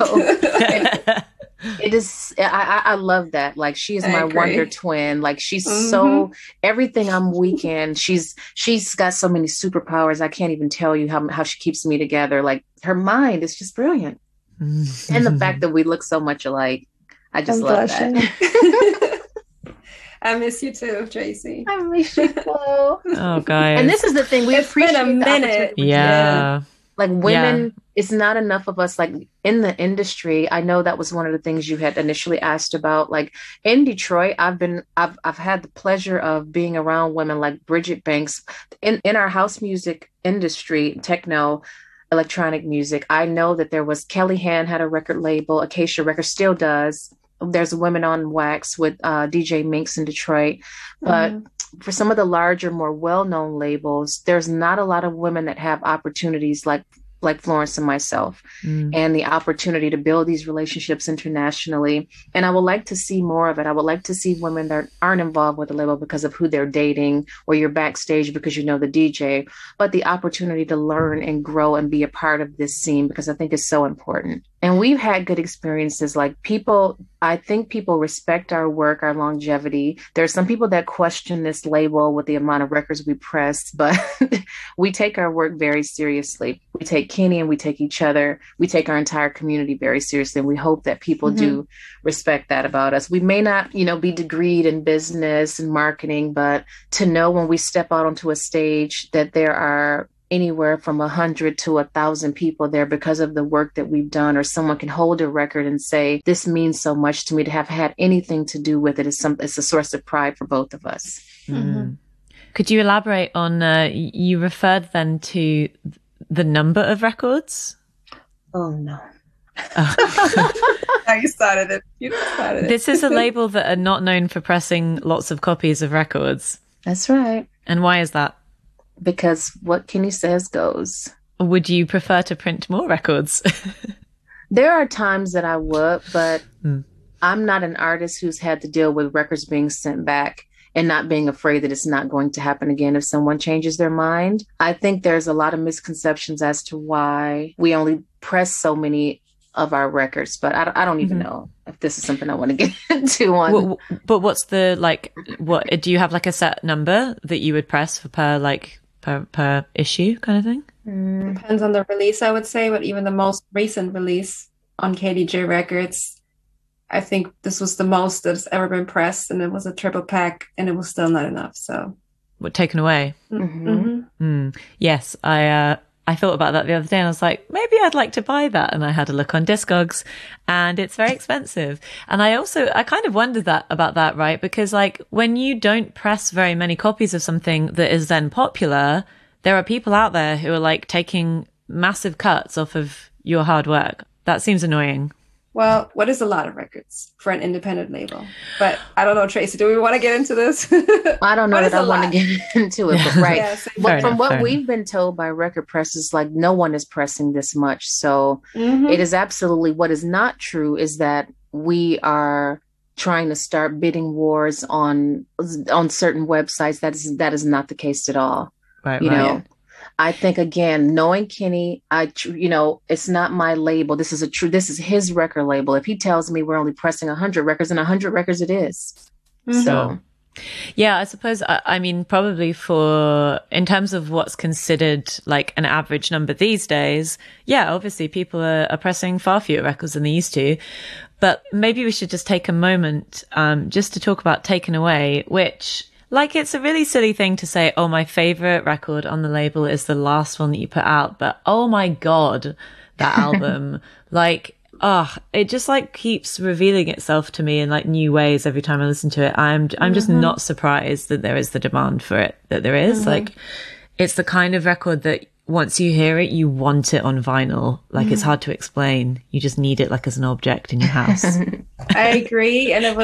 It is. I love that. Like, she is my wonder twin. Like, she's so everything I'm weak in. She's got so many superpowers. I can't even tell you how she keeps me together. Like, her mind is just brilliant. And the fact that we look so much alike. I just love that. I miss you too, Tracy. I miss you, Flo. Oh, guys. And this is the thing. It's been a minute. Yeah. Like, women, it's not enough of us, like, in the industry. I know that was one of the things you had initially asked about. Like, in Detroit, I've had the pleasure of being around women like Bridget Banks in our house music industry, techno, electronic music. I know that there was Kelly Han had a record label, Acacia Records still does. There's Women on Wax with DJ Minx in Detroit. But for some of the larger, more well-known labels, there's not a lot of women that have opportunities like Florence and myself, and the opportunity to build these relationships internationally. And I would like to see more of it. I would like to see women that aren't involved with the label because of who they're dating, or you're backstage because you know the DJ, but the opportunity to learn and grow and be a part of this scene, because I think it's so important. And we've had good experiences. Like, I think people respect our work, our longevity. There are some people that question this label with the amount of records we press, but we take our work very seriously. We take Kenny and we take each other. We take our entire community very seriously. And we hope that people do respect that about us. We may not, be degreed in business and marketing, but to know when we step out onto a stage that there are anywhere from 100 to 1,000 people there because of the work that we've done, or someone can hold a record and say, this means so much to me, to have had anything to do with it it's a source of pride for both of us. Could you elaborate on, you referred then to the number of records? Oh, no. You started it. This is a label that are not known for pressing lots of copies of records. That's right. And why is that? Because what Kenny says goes. Would you prefer to print more records? There are times that I would, but I'm not an artist who's had to deal with records being sent back and not being afraid that it's not going to happen again if someone changes their mind. I think there's a lot of misconceptions as to why we only press so many of our records, but I don't even know if this is something I want to get into on. But what's what do you have, like, a set number that you would press for per issue kind of thing? Depends on the release, I would say, but even the most recent release on KDJ Records, I think this was the most that's ever been pressed, and it was a triple pack, and it was still not enough. So, what, taken away? Yes, I thought about that the other day, and I was like, maybe I'd like to buy that. And I had a look on Discogs, and it's very expensive. And I kind of wondered about that, right? Because like when you don't press very many copies of something that is then popular, there are people out there who are like taking massive cuts off of your hard work. That seems annoying. Well, what is a lot of records for an independent label? But I don't know, Tracy, do we want to get into this? I don't know that I want to get into it, but right. Yeah, from what we've been told by record presses, like no one is pressing this much. So it is absolutely, what is not true is that we are trying to start bidding wars on certain websites. That is not the case at all. Right. You know, I think, again, knowing Kenny, it's not my label. This is his record label. If he tells me we're only pressing 100 records, and 100 records it is. So, yeah, I suppose, I mean, probably in terms of what's considered like an average number these days, yeah, obviously people are pressing far fewer records than they used to. But maybe we should just take a moment just to talk about Taken Away, which... like, it's a really silly thing to say, oh, my favorite record on the label is the last one that you put out. But oh my God, that album, like, it just like keeps revealing itself to me in like new ways every time I listen to it. I'm just not surprised that there is the demand for it, that there is. Like, it's the kind of record that once you hear it, you want it on vinyl. Like, it's hard to explain. You just need it like as an object in your house. I agree. And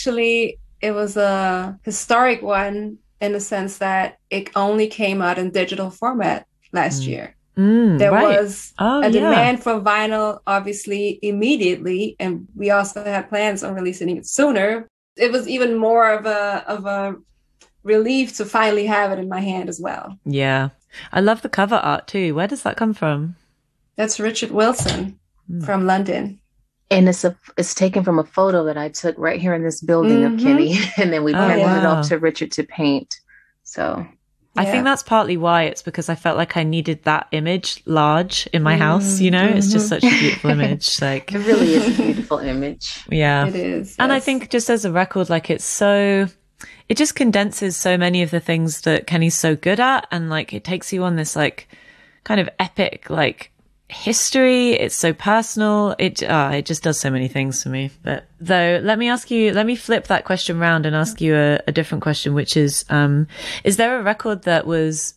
it was a historic one in the sense that it only came out in digital format last year. There was a demand for vinyl, obviously, immediately, and we also had plans on releasing it sooner. It was even more of a relief to finally have it in my hand as well. Yeah. I love the cover art too. Where does that come from? That's Richard Wilson from London. And it's taken from a photo that I took right here in this building of Kenny, and then we handed it off to Richard to paint. So I think that's partly why. It's because I felt like I needed that image large in my house. You know, it's just such a beautiful image. Like, it really is a beautiful image. Yeah, it is. And I think just as a record, like it just condenses so many of the things that Kenny's so good at, and like it takes you on this like kind of epic like history. It's so personal. It just does so many things for me. But though, let me flip that question round and ask you a different question, which is there a record that was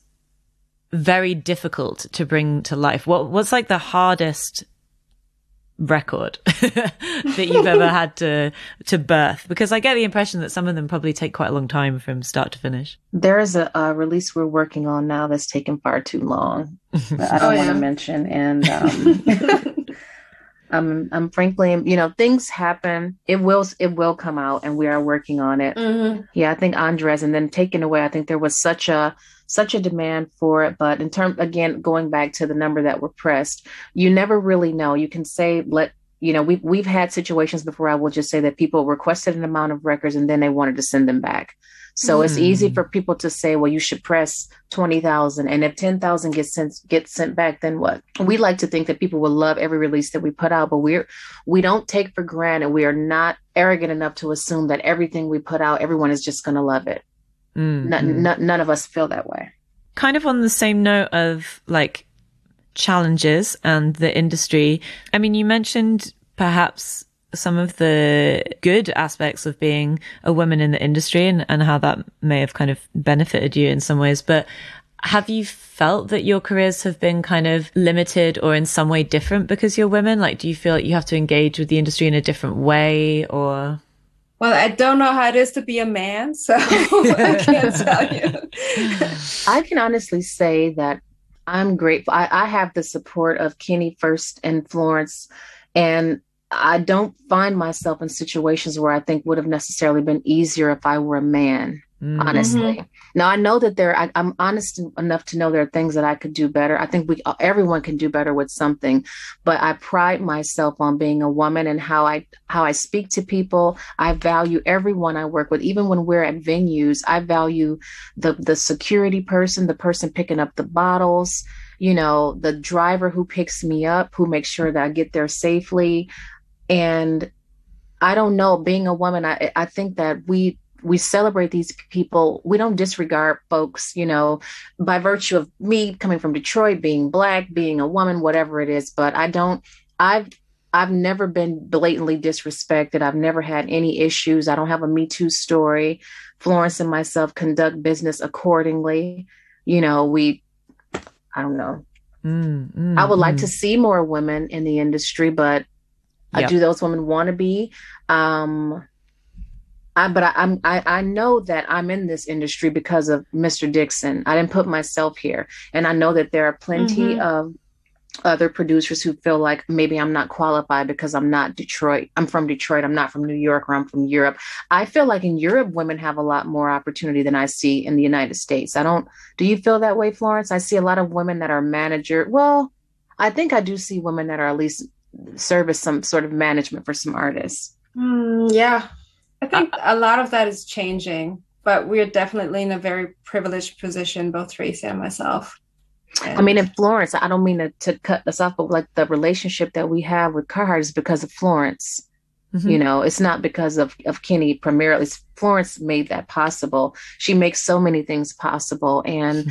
very difficult to bring to life? What's like the hardest record that you've ever had to birth? Because I get the impression that some of them probably take quite a long time from start to finish. There is a release we're working on now that's taken far too long that I don't want to mention, and I'm frankly, things happen. It will come out, and we are working on it. Yeah, I think Andres, and then Taken Away, I think there was such a demand for it. But in terms, again, going back to the number that were pressed, you never really know. You can say, we've had situations before, I will just say, that people requested an amount of records and then they wanted to send them back. So it's easy for people to say, well, you should press 20,000. And if 10,000 gets sent back, then what? We like to think that people will love every release that we put out, but we don't take for granted. We are not arrogant enough to assume that everything we put out, everyone is just going to love it. None of us feel that way. Kind of on the same note of like challenges and the industry, I mean, you mentioned perhaps some of the good aspects of being a woman in the industry and how that may have kind of benefited you in some ways, but have you felt that your careers have been kind of limited or in some way different because you're women? Like, do you feel like you have to engage with the industry in a different way, or? Well, I don't know how it is to be a man, so I can't tell you. I can honestly say that I'm grateful. I have the support of Kenny first and Florence, and I don't find myself in situations where I think would have necessarily been easier if I were a man, honestly. Now, I know that I'm honest enough to know there are things that I could do better. I think everyone can do better with something, but I pride myself on being a woman and how I speak to people. I value everyone I work with. Even when we're at venues, I value the security person, the person picking up the bottles, the driver who picks me up, who makes sure that I get there safely. And I don't know. Being a woman, I think that we celebrate these people. We don't disregard folks, by virtue of me coming from Detroit, being Black, being a woman, whatever it is. But I don't. I've I've never been blatantly disrespected. I've never had any issues. I don't have a Me Too story. Florence and myself conduct business accordingly. We, I don't know. I would like to see more women in the industry, but do those women want to be? I know that I'm in this industry because of Mr. Dixon. I didn't put myself here. And I know that there are plenty of other producers who feel like maybe I'm not qualified because I'm not Detroit. I'm from Detroit. I'm not from New York, or I'm from Europe. I feel like in Europe, women have a lot more opportunity than I see in the United States. Do you feel that way, Florence? I see a lot of women that are manager. Well, I think I do see women that are at least serve as some sort of management for some artists. Yeah. I think a lot of that is changing, but we're definitely in a very privileged position, both Tracy and myself. I mean, in Florence, I don't mean to cut us off, but like the relationship that we have with Carhartt is because of Florence. It's not because of Kenny primarily. Florence made that possible. She makes so many things possible. And,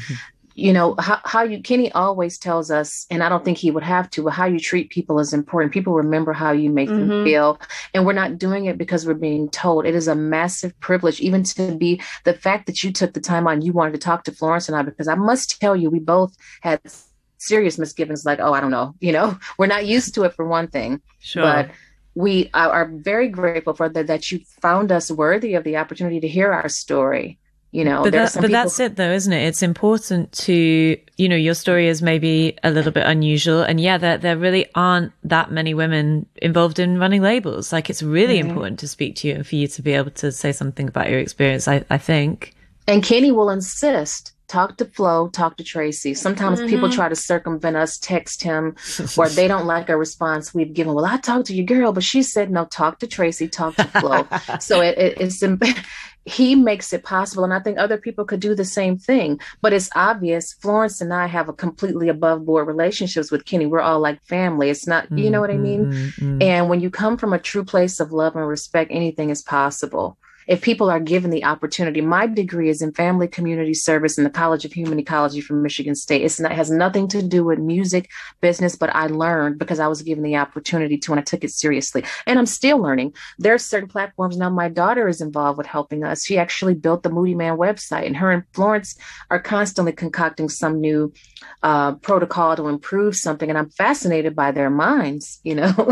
Kenny always tells us, and I don't think he would have to, but how you treat people is important. People remember how you make them feel. And we're not doing it because we're being told. It is a massive privilege, even to be the fact that you took the time on, you wanted to talk to Florence and I, because I must tell you, we both had serious misgivings like, oh, I don't know, we're not used to it for one thing. Sure. But we are very grateful for that you found us worthy of the opportunity to hear our story. But that's it though, isn't it? It's important to, your story is maybe a little bit unusual, and there really aren't that many women involved in running labels. Like, it's really important to speak to you and for you to be able to say something about your experience, I think. And Kenny will insist, talk to Flo, talk to Tracy. Sometimes people try to circumvent us, text him, or they don't like a response we've given. Well, I talked to your girl, but she said, no, talk to Tracy, talk to Flo. So it's he makes it possible. And I think other people could do the same thing. But it's obvious Florence and I have a completely above board relationships with Kenny. We're all like family. It's not, you know what I mean? And when you come from a true place of love and respect, anything is possible. If people are given the opportunity. My degree is in family community service in the College of Human Ecology from Michigan State. It has nothing to do with music, business, but I learned because I was given the opportunity to, and I took it seriously. And I'm still learning. There are certain platforms now. My daughter is involved with helping us. She actually built the Moody Man website, and her and Florence are constantly concocting some new protocol to improve something. And I'm fascinated by their minds,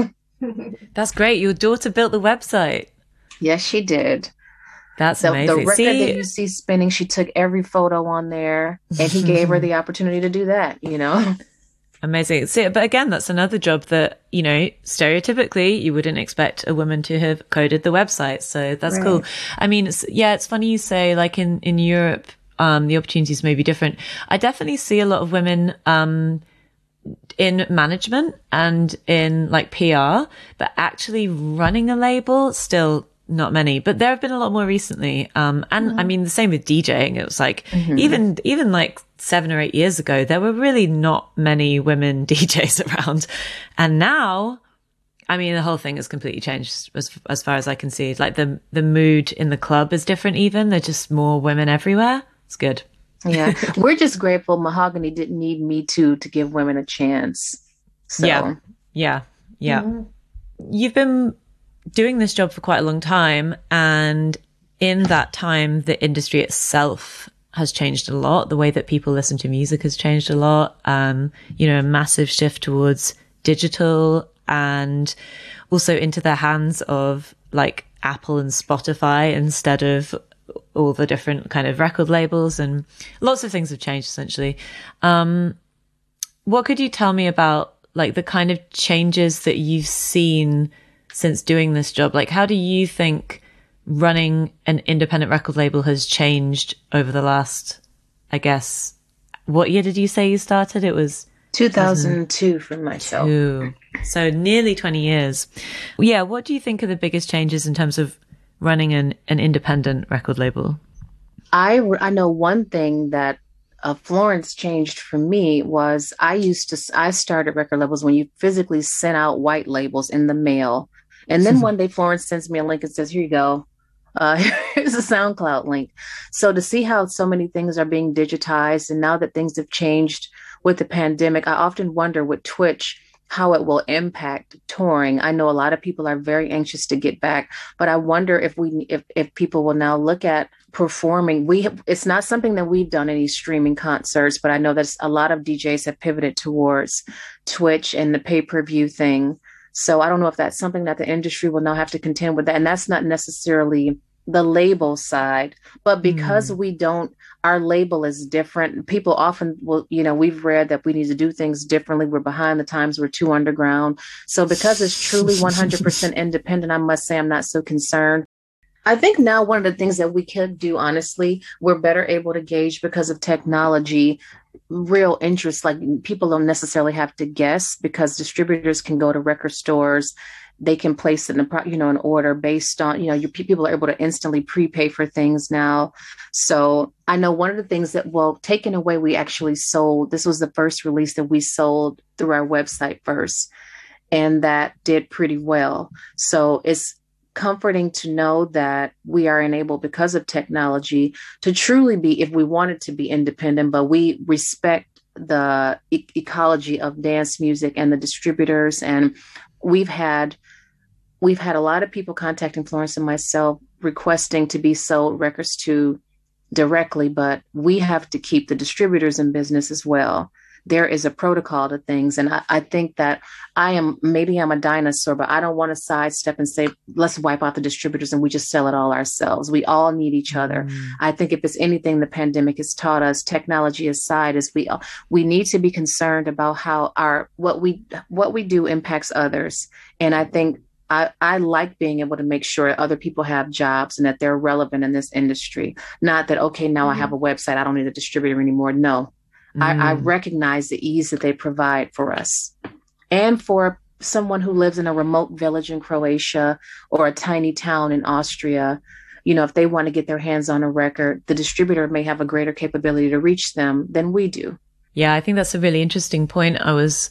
That's great. Your daughter built the website. Yes, she did. That's amazing. The record that you see spinning, she took every photo on there, and he gave her the opportunity to do that, Amazing. So, but again, that's another job that, stereotypically you wouldn't expect a woman to have coded the website. So that's cool. I mean, it's funny you say, like in Europe, the opportunities may be different. I definitely see a lot of women, in management and in like PR, but actually running a label, still not many, but there have been a lot more recently. And I mean, the same with DJing. It was like, even like 7 or 8 years ago, there were really not many women DJs around. And now, I mean, the whole thing has completely changed as far as I can see. Like the mood in the club is different even. There's just more women everywhere. It's good. Yeah. We're just grateful Mahogany didn't need Me Too to give women a chance. So. Yeah. You've been doing this job for quite a long time, and in that time the industry itself has changed a lot. The way that people listen to music has changed a lot. A massive shift towards digital, and also into the hands of like Apple and Spotify instead of all the different kind of record labels, and lots of things have changed essentially. What could you tell me about like the kind of changes that you've seen since doing this job? Like, how do you think running an independent record label has changed over the last, I guess, what year did you say you started? It was 2002 for myself. So nearly 20 years. Yeah. What do you think are the biggest changes in terms of running an independent record label? I know one thing that Florence changed for me was I started record labels when you physically sent out white labels in the mail. And then one day Florence sends me a link and says, here you go. Here's a SoundCloud link. So to see how so many things are being digitized, and now that things have changed with the pandemic, I often wonder with Twitch how it will impact touring. I know a lot of people are very anxious to get back, but I wonder if people will now look at performing. It's not something that we've done, any streaming concerts, but I know that a lot of DJs have pivoted towards Twitch and the pay-per-view thing. So I don't know if that's something that the industry will now have to contend with that. And that's not necessarily the label side, but because our label is different. People often will, we've read that we need to do things differently. We're behind the times. We're too underground. So because it's truly 100% independent, I must say I'm not so concerned. I think now one of the things that we could do, honestly, we're better able to gauge because of technology, real interest. Like people don't necessarily have to guess because distributors can go to record stores. They can place it in an order based on, people are able to instantly prepay for things now. So I know one of the things that, Taken Away, we actually sold. This was the first release that we sold through our website first, and that did pretty well. So it's comforting to know that we are enabled because of technology to truly be, if we wanted to be independent, but we respect the ecology of dance music and the distributors. And we've had a lot of people contacting Florence and myself requesting to be sold records to directly, but we have to keep the distributors in business as well. There is a protocol to things. And I think that maybe I'm a dinosaur, but I don't want to sidestep and say, let's wipe out the distributors and we just sell it all ourselves. We all need each other. I think if it's anything the pandemic has taught us, technology aside, is we need to be concerned about how what we do impacts others. And I think I like being able to make sure other people have jobs and that they're relevant in this industry. Not that, okay, now I have a website, I don't need a distributor anymore. No, I recognize the ease that they provide for us. And for someone who lives in a remote village in Croatia or a tiny town in Austria, if they want to get their hands on a record, the distributor may have a greater capability to reach them than we do. Yeah, I think that's a really interesting point. I was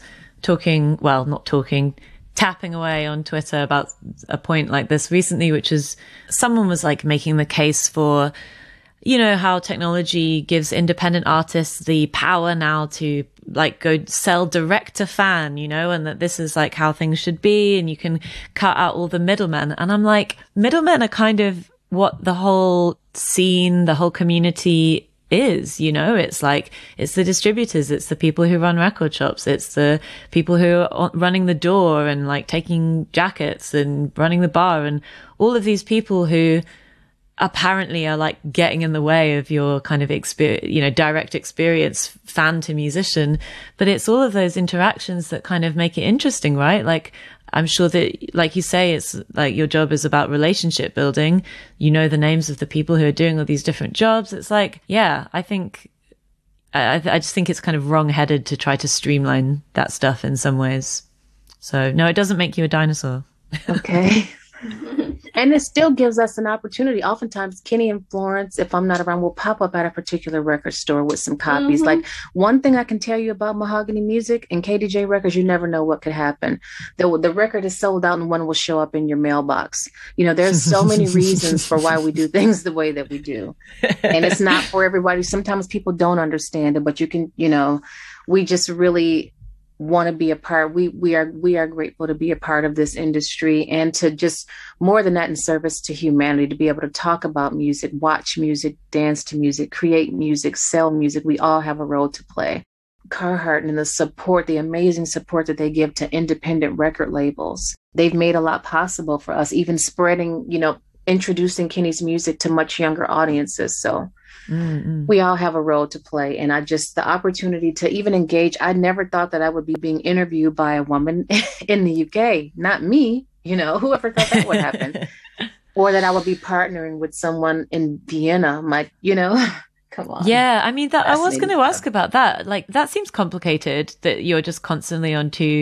tapping away on Twitter about a point like this recently, which is someone was like making the case for, how technology gives independent artists the power now to like go sell direct to fan, and that this is like how things should be. And you can cut out all the middlemen. And I'm like, middlemen are kind of what the whole scene, the whole community is, it's like, it's the distributors, it's the people who run record shops, it's the people who are running the door and like taking jackets and running the bar, and all of these people who apparently are like getting in the way of your kind of experience, direct experience, fan to musician. But it's all of those interactions that kind of make it interesting, right? Like, I'm sure that, like you say, it's like your job is about relationship building. The names of the people who are doing all these different jobs. It's like, yeah, I just think it's kind of wrong-headed to try to streamline that stuff in some ways. So no, it doesn't make you a dinosaur. Okay. And it still gives us an opportunity. Oftentimes, Kenny and Florence, if I'm not around, will pop up at a particular record store with some copies. Like, one thing I can tell you about Mahogany Music and KDJ Records, you never know what could happen. The record is sold out and one will show up in your mailbox. There's so many reasons for why we do things the way that we do. And it's not for everybody. Sometimes people don't understand it, but you can, we just really want to be a part. We are grateful to be a part of this industry, and to just, more than that, in service to humanity, to be able to talk about music, watch music, dance to music, create music, sell music. We all have a role to play. Carhartt and the amazing support that they give to independent record labels. They've made a lot possible for us, even spreading, introducing Kenny's music to much younger audiences. So we all have a role to play. And the opportunity to even engage, I never thought that I would be being interviewed by a woman in the UK. Not me, whoever thought that would happen. Or that I would be partnering with someone in Vienna. Come on. Yeah, I mean, I was going to ask about that. Like, that seems complicated, that you're just constantly on two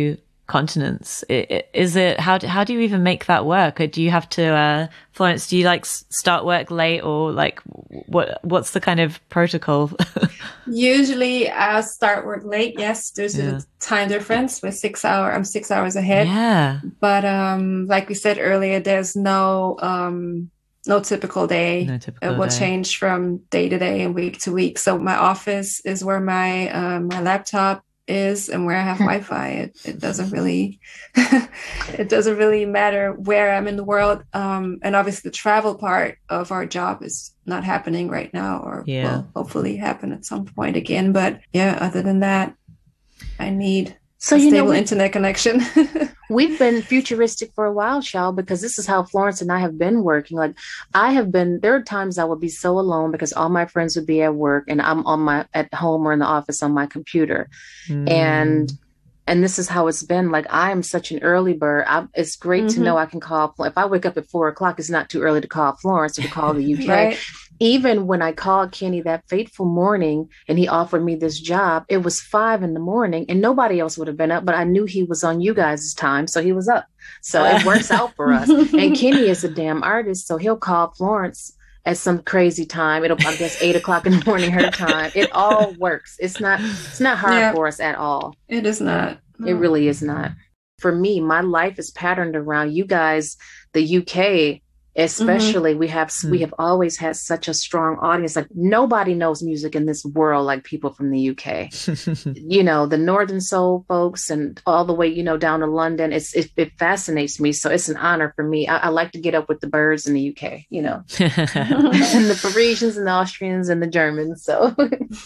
continents. Is it, how do you even make that work? Or do you have to, Florence, do you like start work late, or like what's the kind of protocol? Usually I start work late, yes, due to the time difference. I'm 6 hours ahead. Yeah. But like we said earlier, there's no typical day. It will change from day to day and week to week. So my office is where my laptop is and where I have Wi-Fi. It doesn't really it doesn't really matter where I'm in the world. And obviously the travel part of our job is not happening right now, or will hopefully happen at some point again. But yeah, other than that, I need a stable internet connection. We've been futuristic for a while, Shal, because this is how Florence and I have been working. Like there are times I would be so alone because all my friends would be at work and I'm at home or in the office on my computer. And this is how it's been. Like, I am such an early bird. It's great to know I can call. If I wake up at 4:00, it's not too early to call Florence or to call the UK. Right. Even when I called Kenny that fateful morning and he offered me this job, it was 5 a.m. and nobody else would have been up, but I knew he was on you guys' time. So he was up. So it works out for us. And Kenny is a damn artist. So he'll call Florence at some crazy time. It'll, I guess, 8:00 in the morning, her time. It all works. It's not hard for us at all. It is not. No. It really is not. For me, my life is patterned around you guys, the UK. Especially, we have always had such a strong audience. Like, nobody knows music in this world like people from the UK. The Northern Soul folks, and all the way, down to London. It fascinates me. So it's an honor for me. I like to get up with the birds in the UK, and the Parisians and the Austrians and the Germans. So.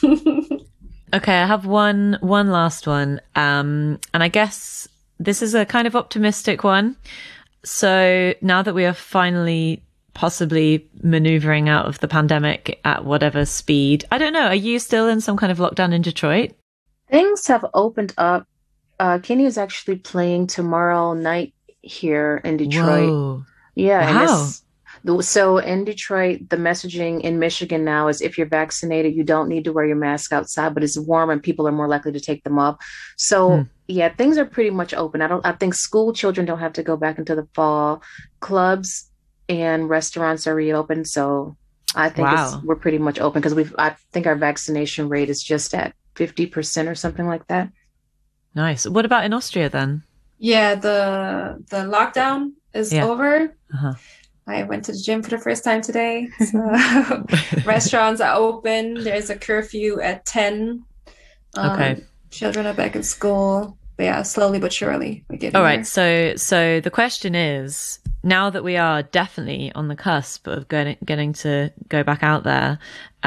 Okay, I have one last one. And I guess this is a kind of optimistic one. So now that we are finally possibly maneuvering out of the pandemic at whatever speed, I don't know, are you still in some kind of lockdown in Detroit? Things have opened up. Kenny is actually playing tomorrow night here in Detroit. Whoa. Yeah. Wow. So in Detroit, the messaging in Michigan now is if you're vaccinated, you don't need to wear your mask outside, but it's warm and people are more likely to take them off. So yeah, things are pretty much open. I think school children don't have to go back into the fall. Clubs and restaurants are reopened. So I think we're pretty much open because I think our vaccination rate is just at 50% or something like that. Nice. What about in Austria then? Yeah, the lockdown is over. I went to the gym for the first time today. So restaurants are open. There's a curfew at 10. Okay. Children are back in school. But yeah, slowly but surely we get. All right. So the question is, now that we are definitely on the cusp of getting to go back out there,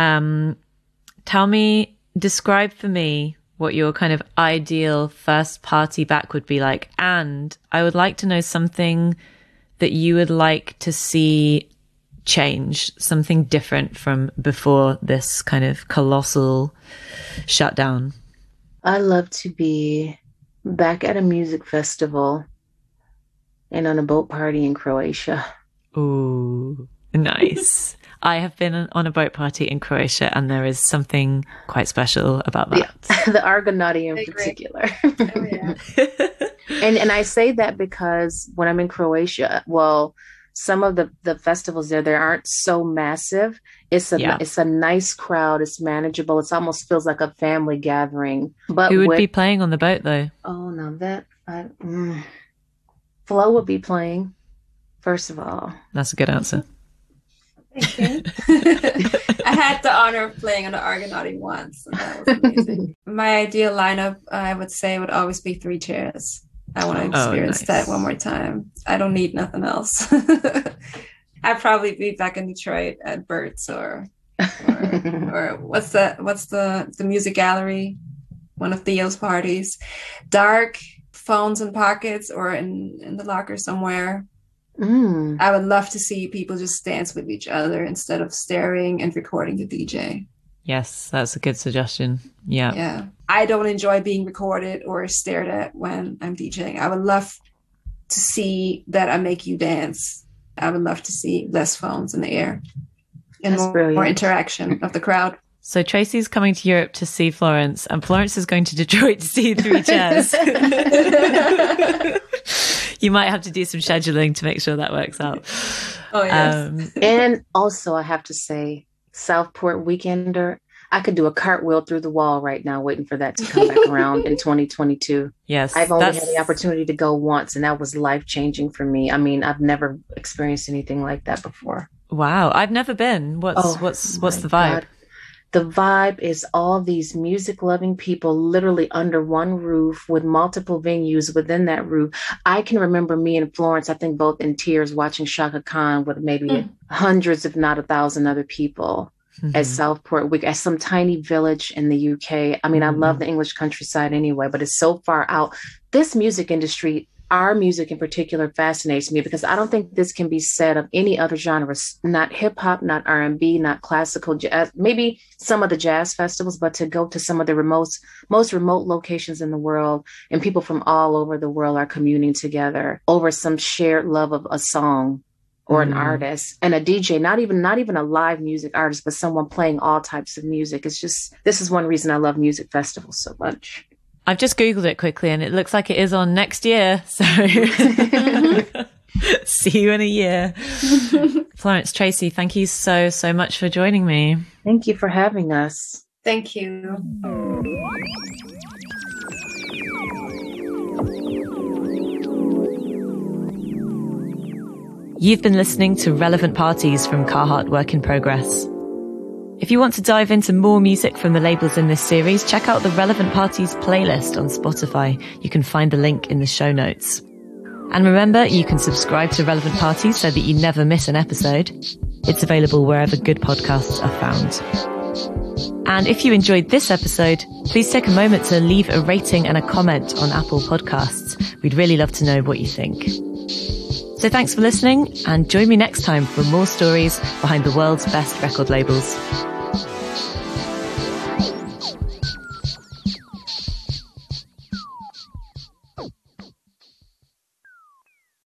describe for me what your kind of ideal first party back would be like. And I would like to know something that you would like to see change, something different from before this kind of colossal shutdown. I love to be back at a music festival and on a boat party in Croatia. Ooh, nice. I have been on a boat party in Croatia, and there is something quite special about that. Yeah, the Argonauti in particular. Oh, yeah. And I say that because when I'm in Croatia, well, some of the festivals there aren't so massive. It's a nice crowd. It's manageable. It almost feels like a family gathering. But who would be playing on the boat though? Oh no, Flo would be playing. First of all, that's a good answer. Thank you. I had the honor of playing on the Argonauti once, and that was amazing. My ideal lineup, I would say, would always be 3 chairs. I want to experience that one more time. I don't need nothing else. I'd probably be back in Detroit at Bert's or what's the music gallery, one of Theo's parties. Dark, phones in pockets or in the locker somewhere. I would love to see people just dance with each other instead of staring and recording the DJ. Yes, that's a good suggestion. Yeah. I don't enjoy being recorded or stared at when I'm DJing. I would love to see that I make you dance. I would love to see less phones in the air and more interaction of the crowd. So Tracy's coming to Europe to see Florence, and Florence is going to Detroit to see 3 chairs. You might have to do some scheduling to make sure that works out. Oh, yes. And also, I have to say, Southport Weekender, I could do a cartwheel through the wall right now, waiting for that to come back around in 2022. Yes. I've only had the opportunity to go once, and that was life-changing for me. I mean, I've never experienced anything like that before. Wow. I've never been. What's the vibe? God. The vibe is all these music-loving people literally under one roof with multiple venues within that roof. I can remember me and Florence, I think both in tears, watching Chaka Khan with maybe hundreds, if not 1,000 other people at Southport Week, at some tiny village in the UK. I mean, I love the English countryside anyway, but it's so far out. This music industry, our music in particular, fascinates me because I don't think this can be said of any other genres, not hip hop, not R&B, not classical jazz, maybe some of the jazz festivals, but to go to some of the most remote locations in the world, and people from all over the world are communing together over some shared love of a song or an artist, and a DJ, not even a live music artist, but someone playing all types of music. It's just, this is one reason I love music festivals so much. I've just Googled it quickly and it looks like it is on next year. So see you in a year. Florence, Tracy, thank you so much for joining me. Thank you for having us. Thank you. You've been listening to Relevant Parties from Carhartt Work in Progress. If you want to dive into more music from the labels in this series, check out the Relevant Parties playlist on Spotify. You can find the link in the show notes. And remember, you can subscribe to Relevant Parties so that you never miss an episode. It's available wherever good podcasts are found. And if you enjoyed this episode, please take a moment to leave a rating and a comment on Apple Podcasts. We'd really love to know what you think. So thanks for listening, and join me next time for more stories behind the world's best record labels.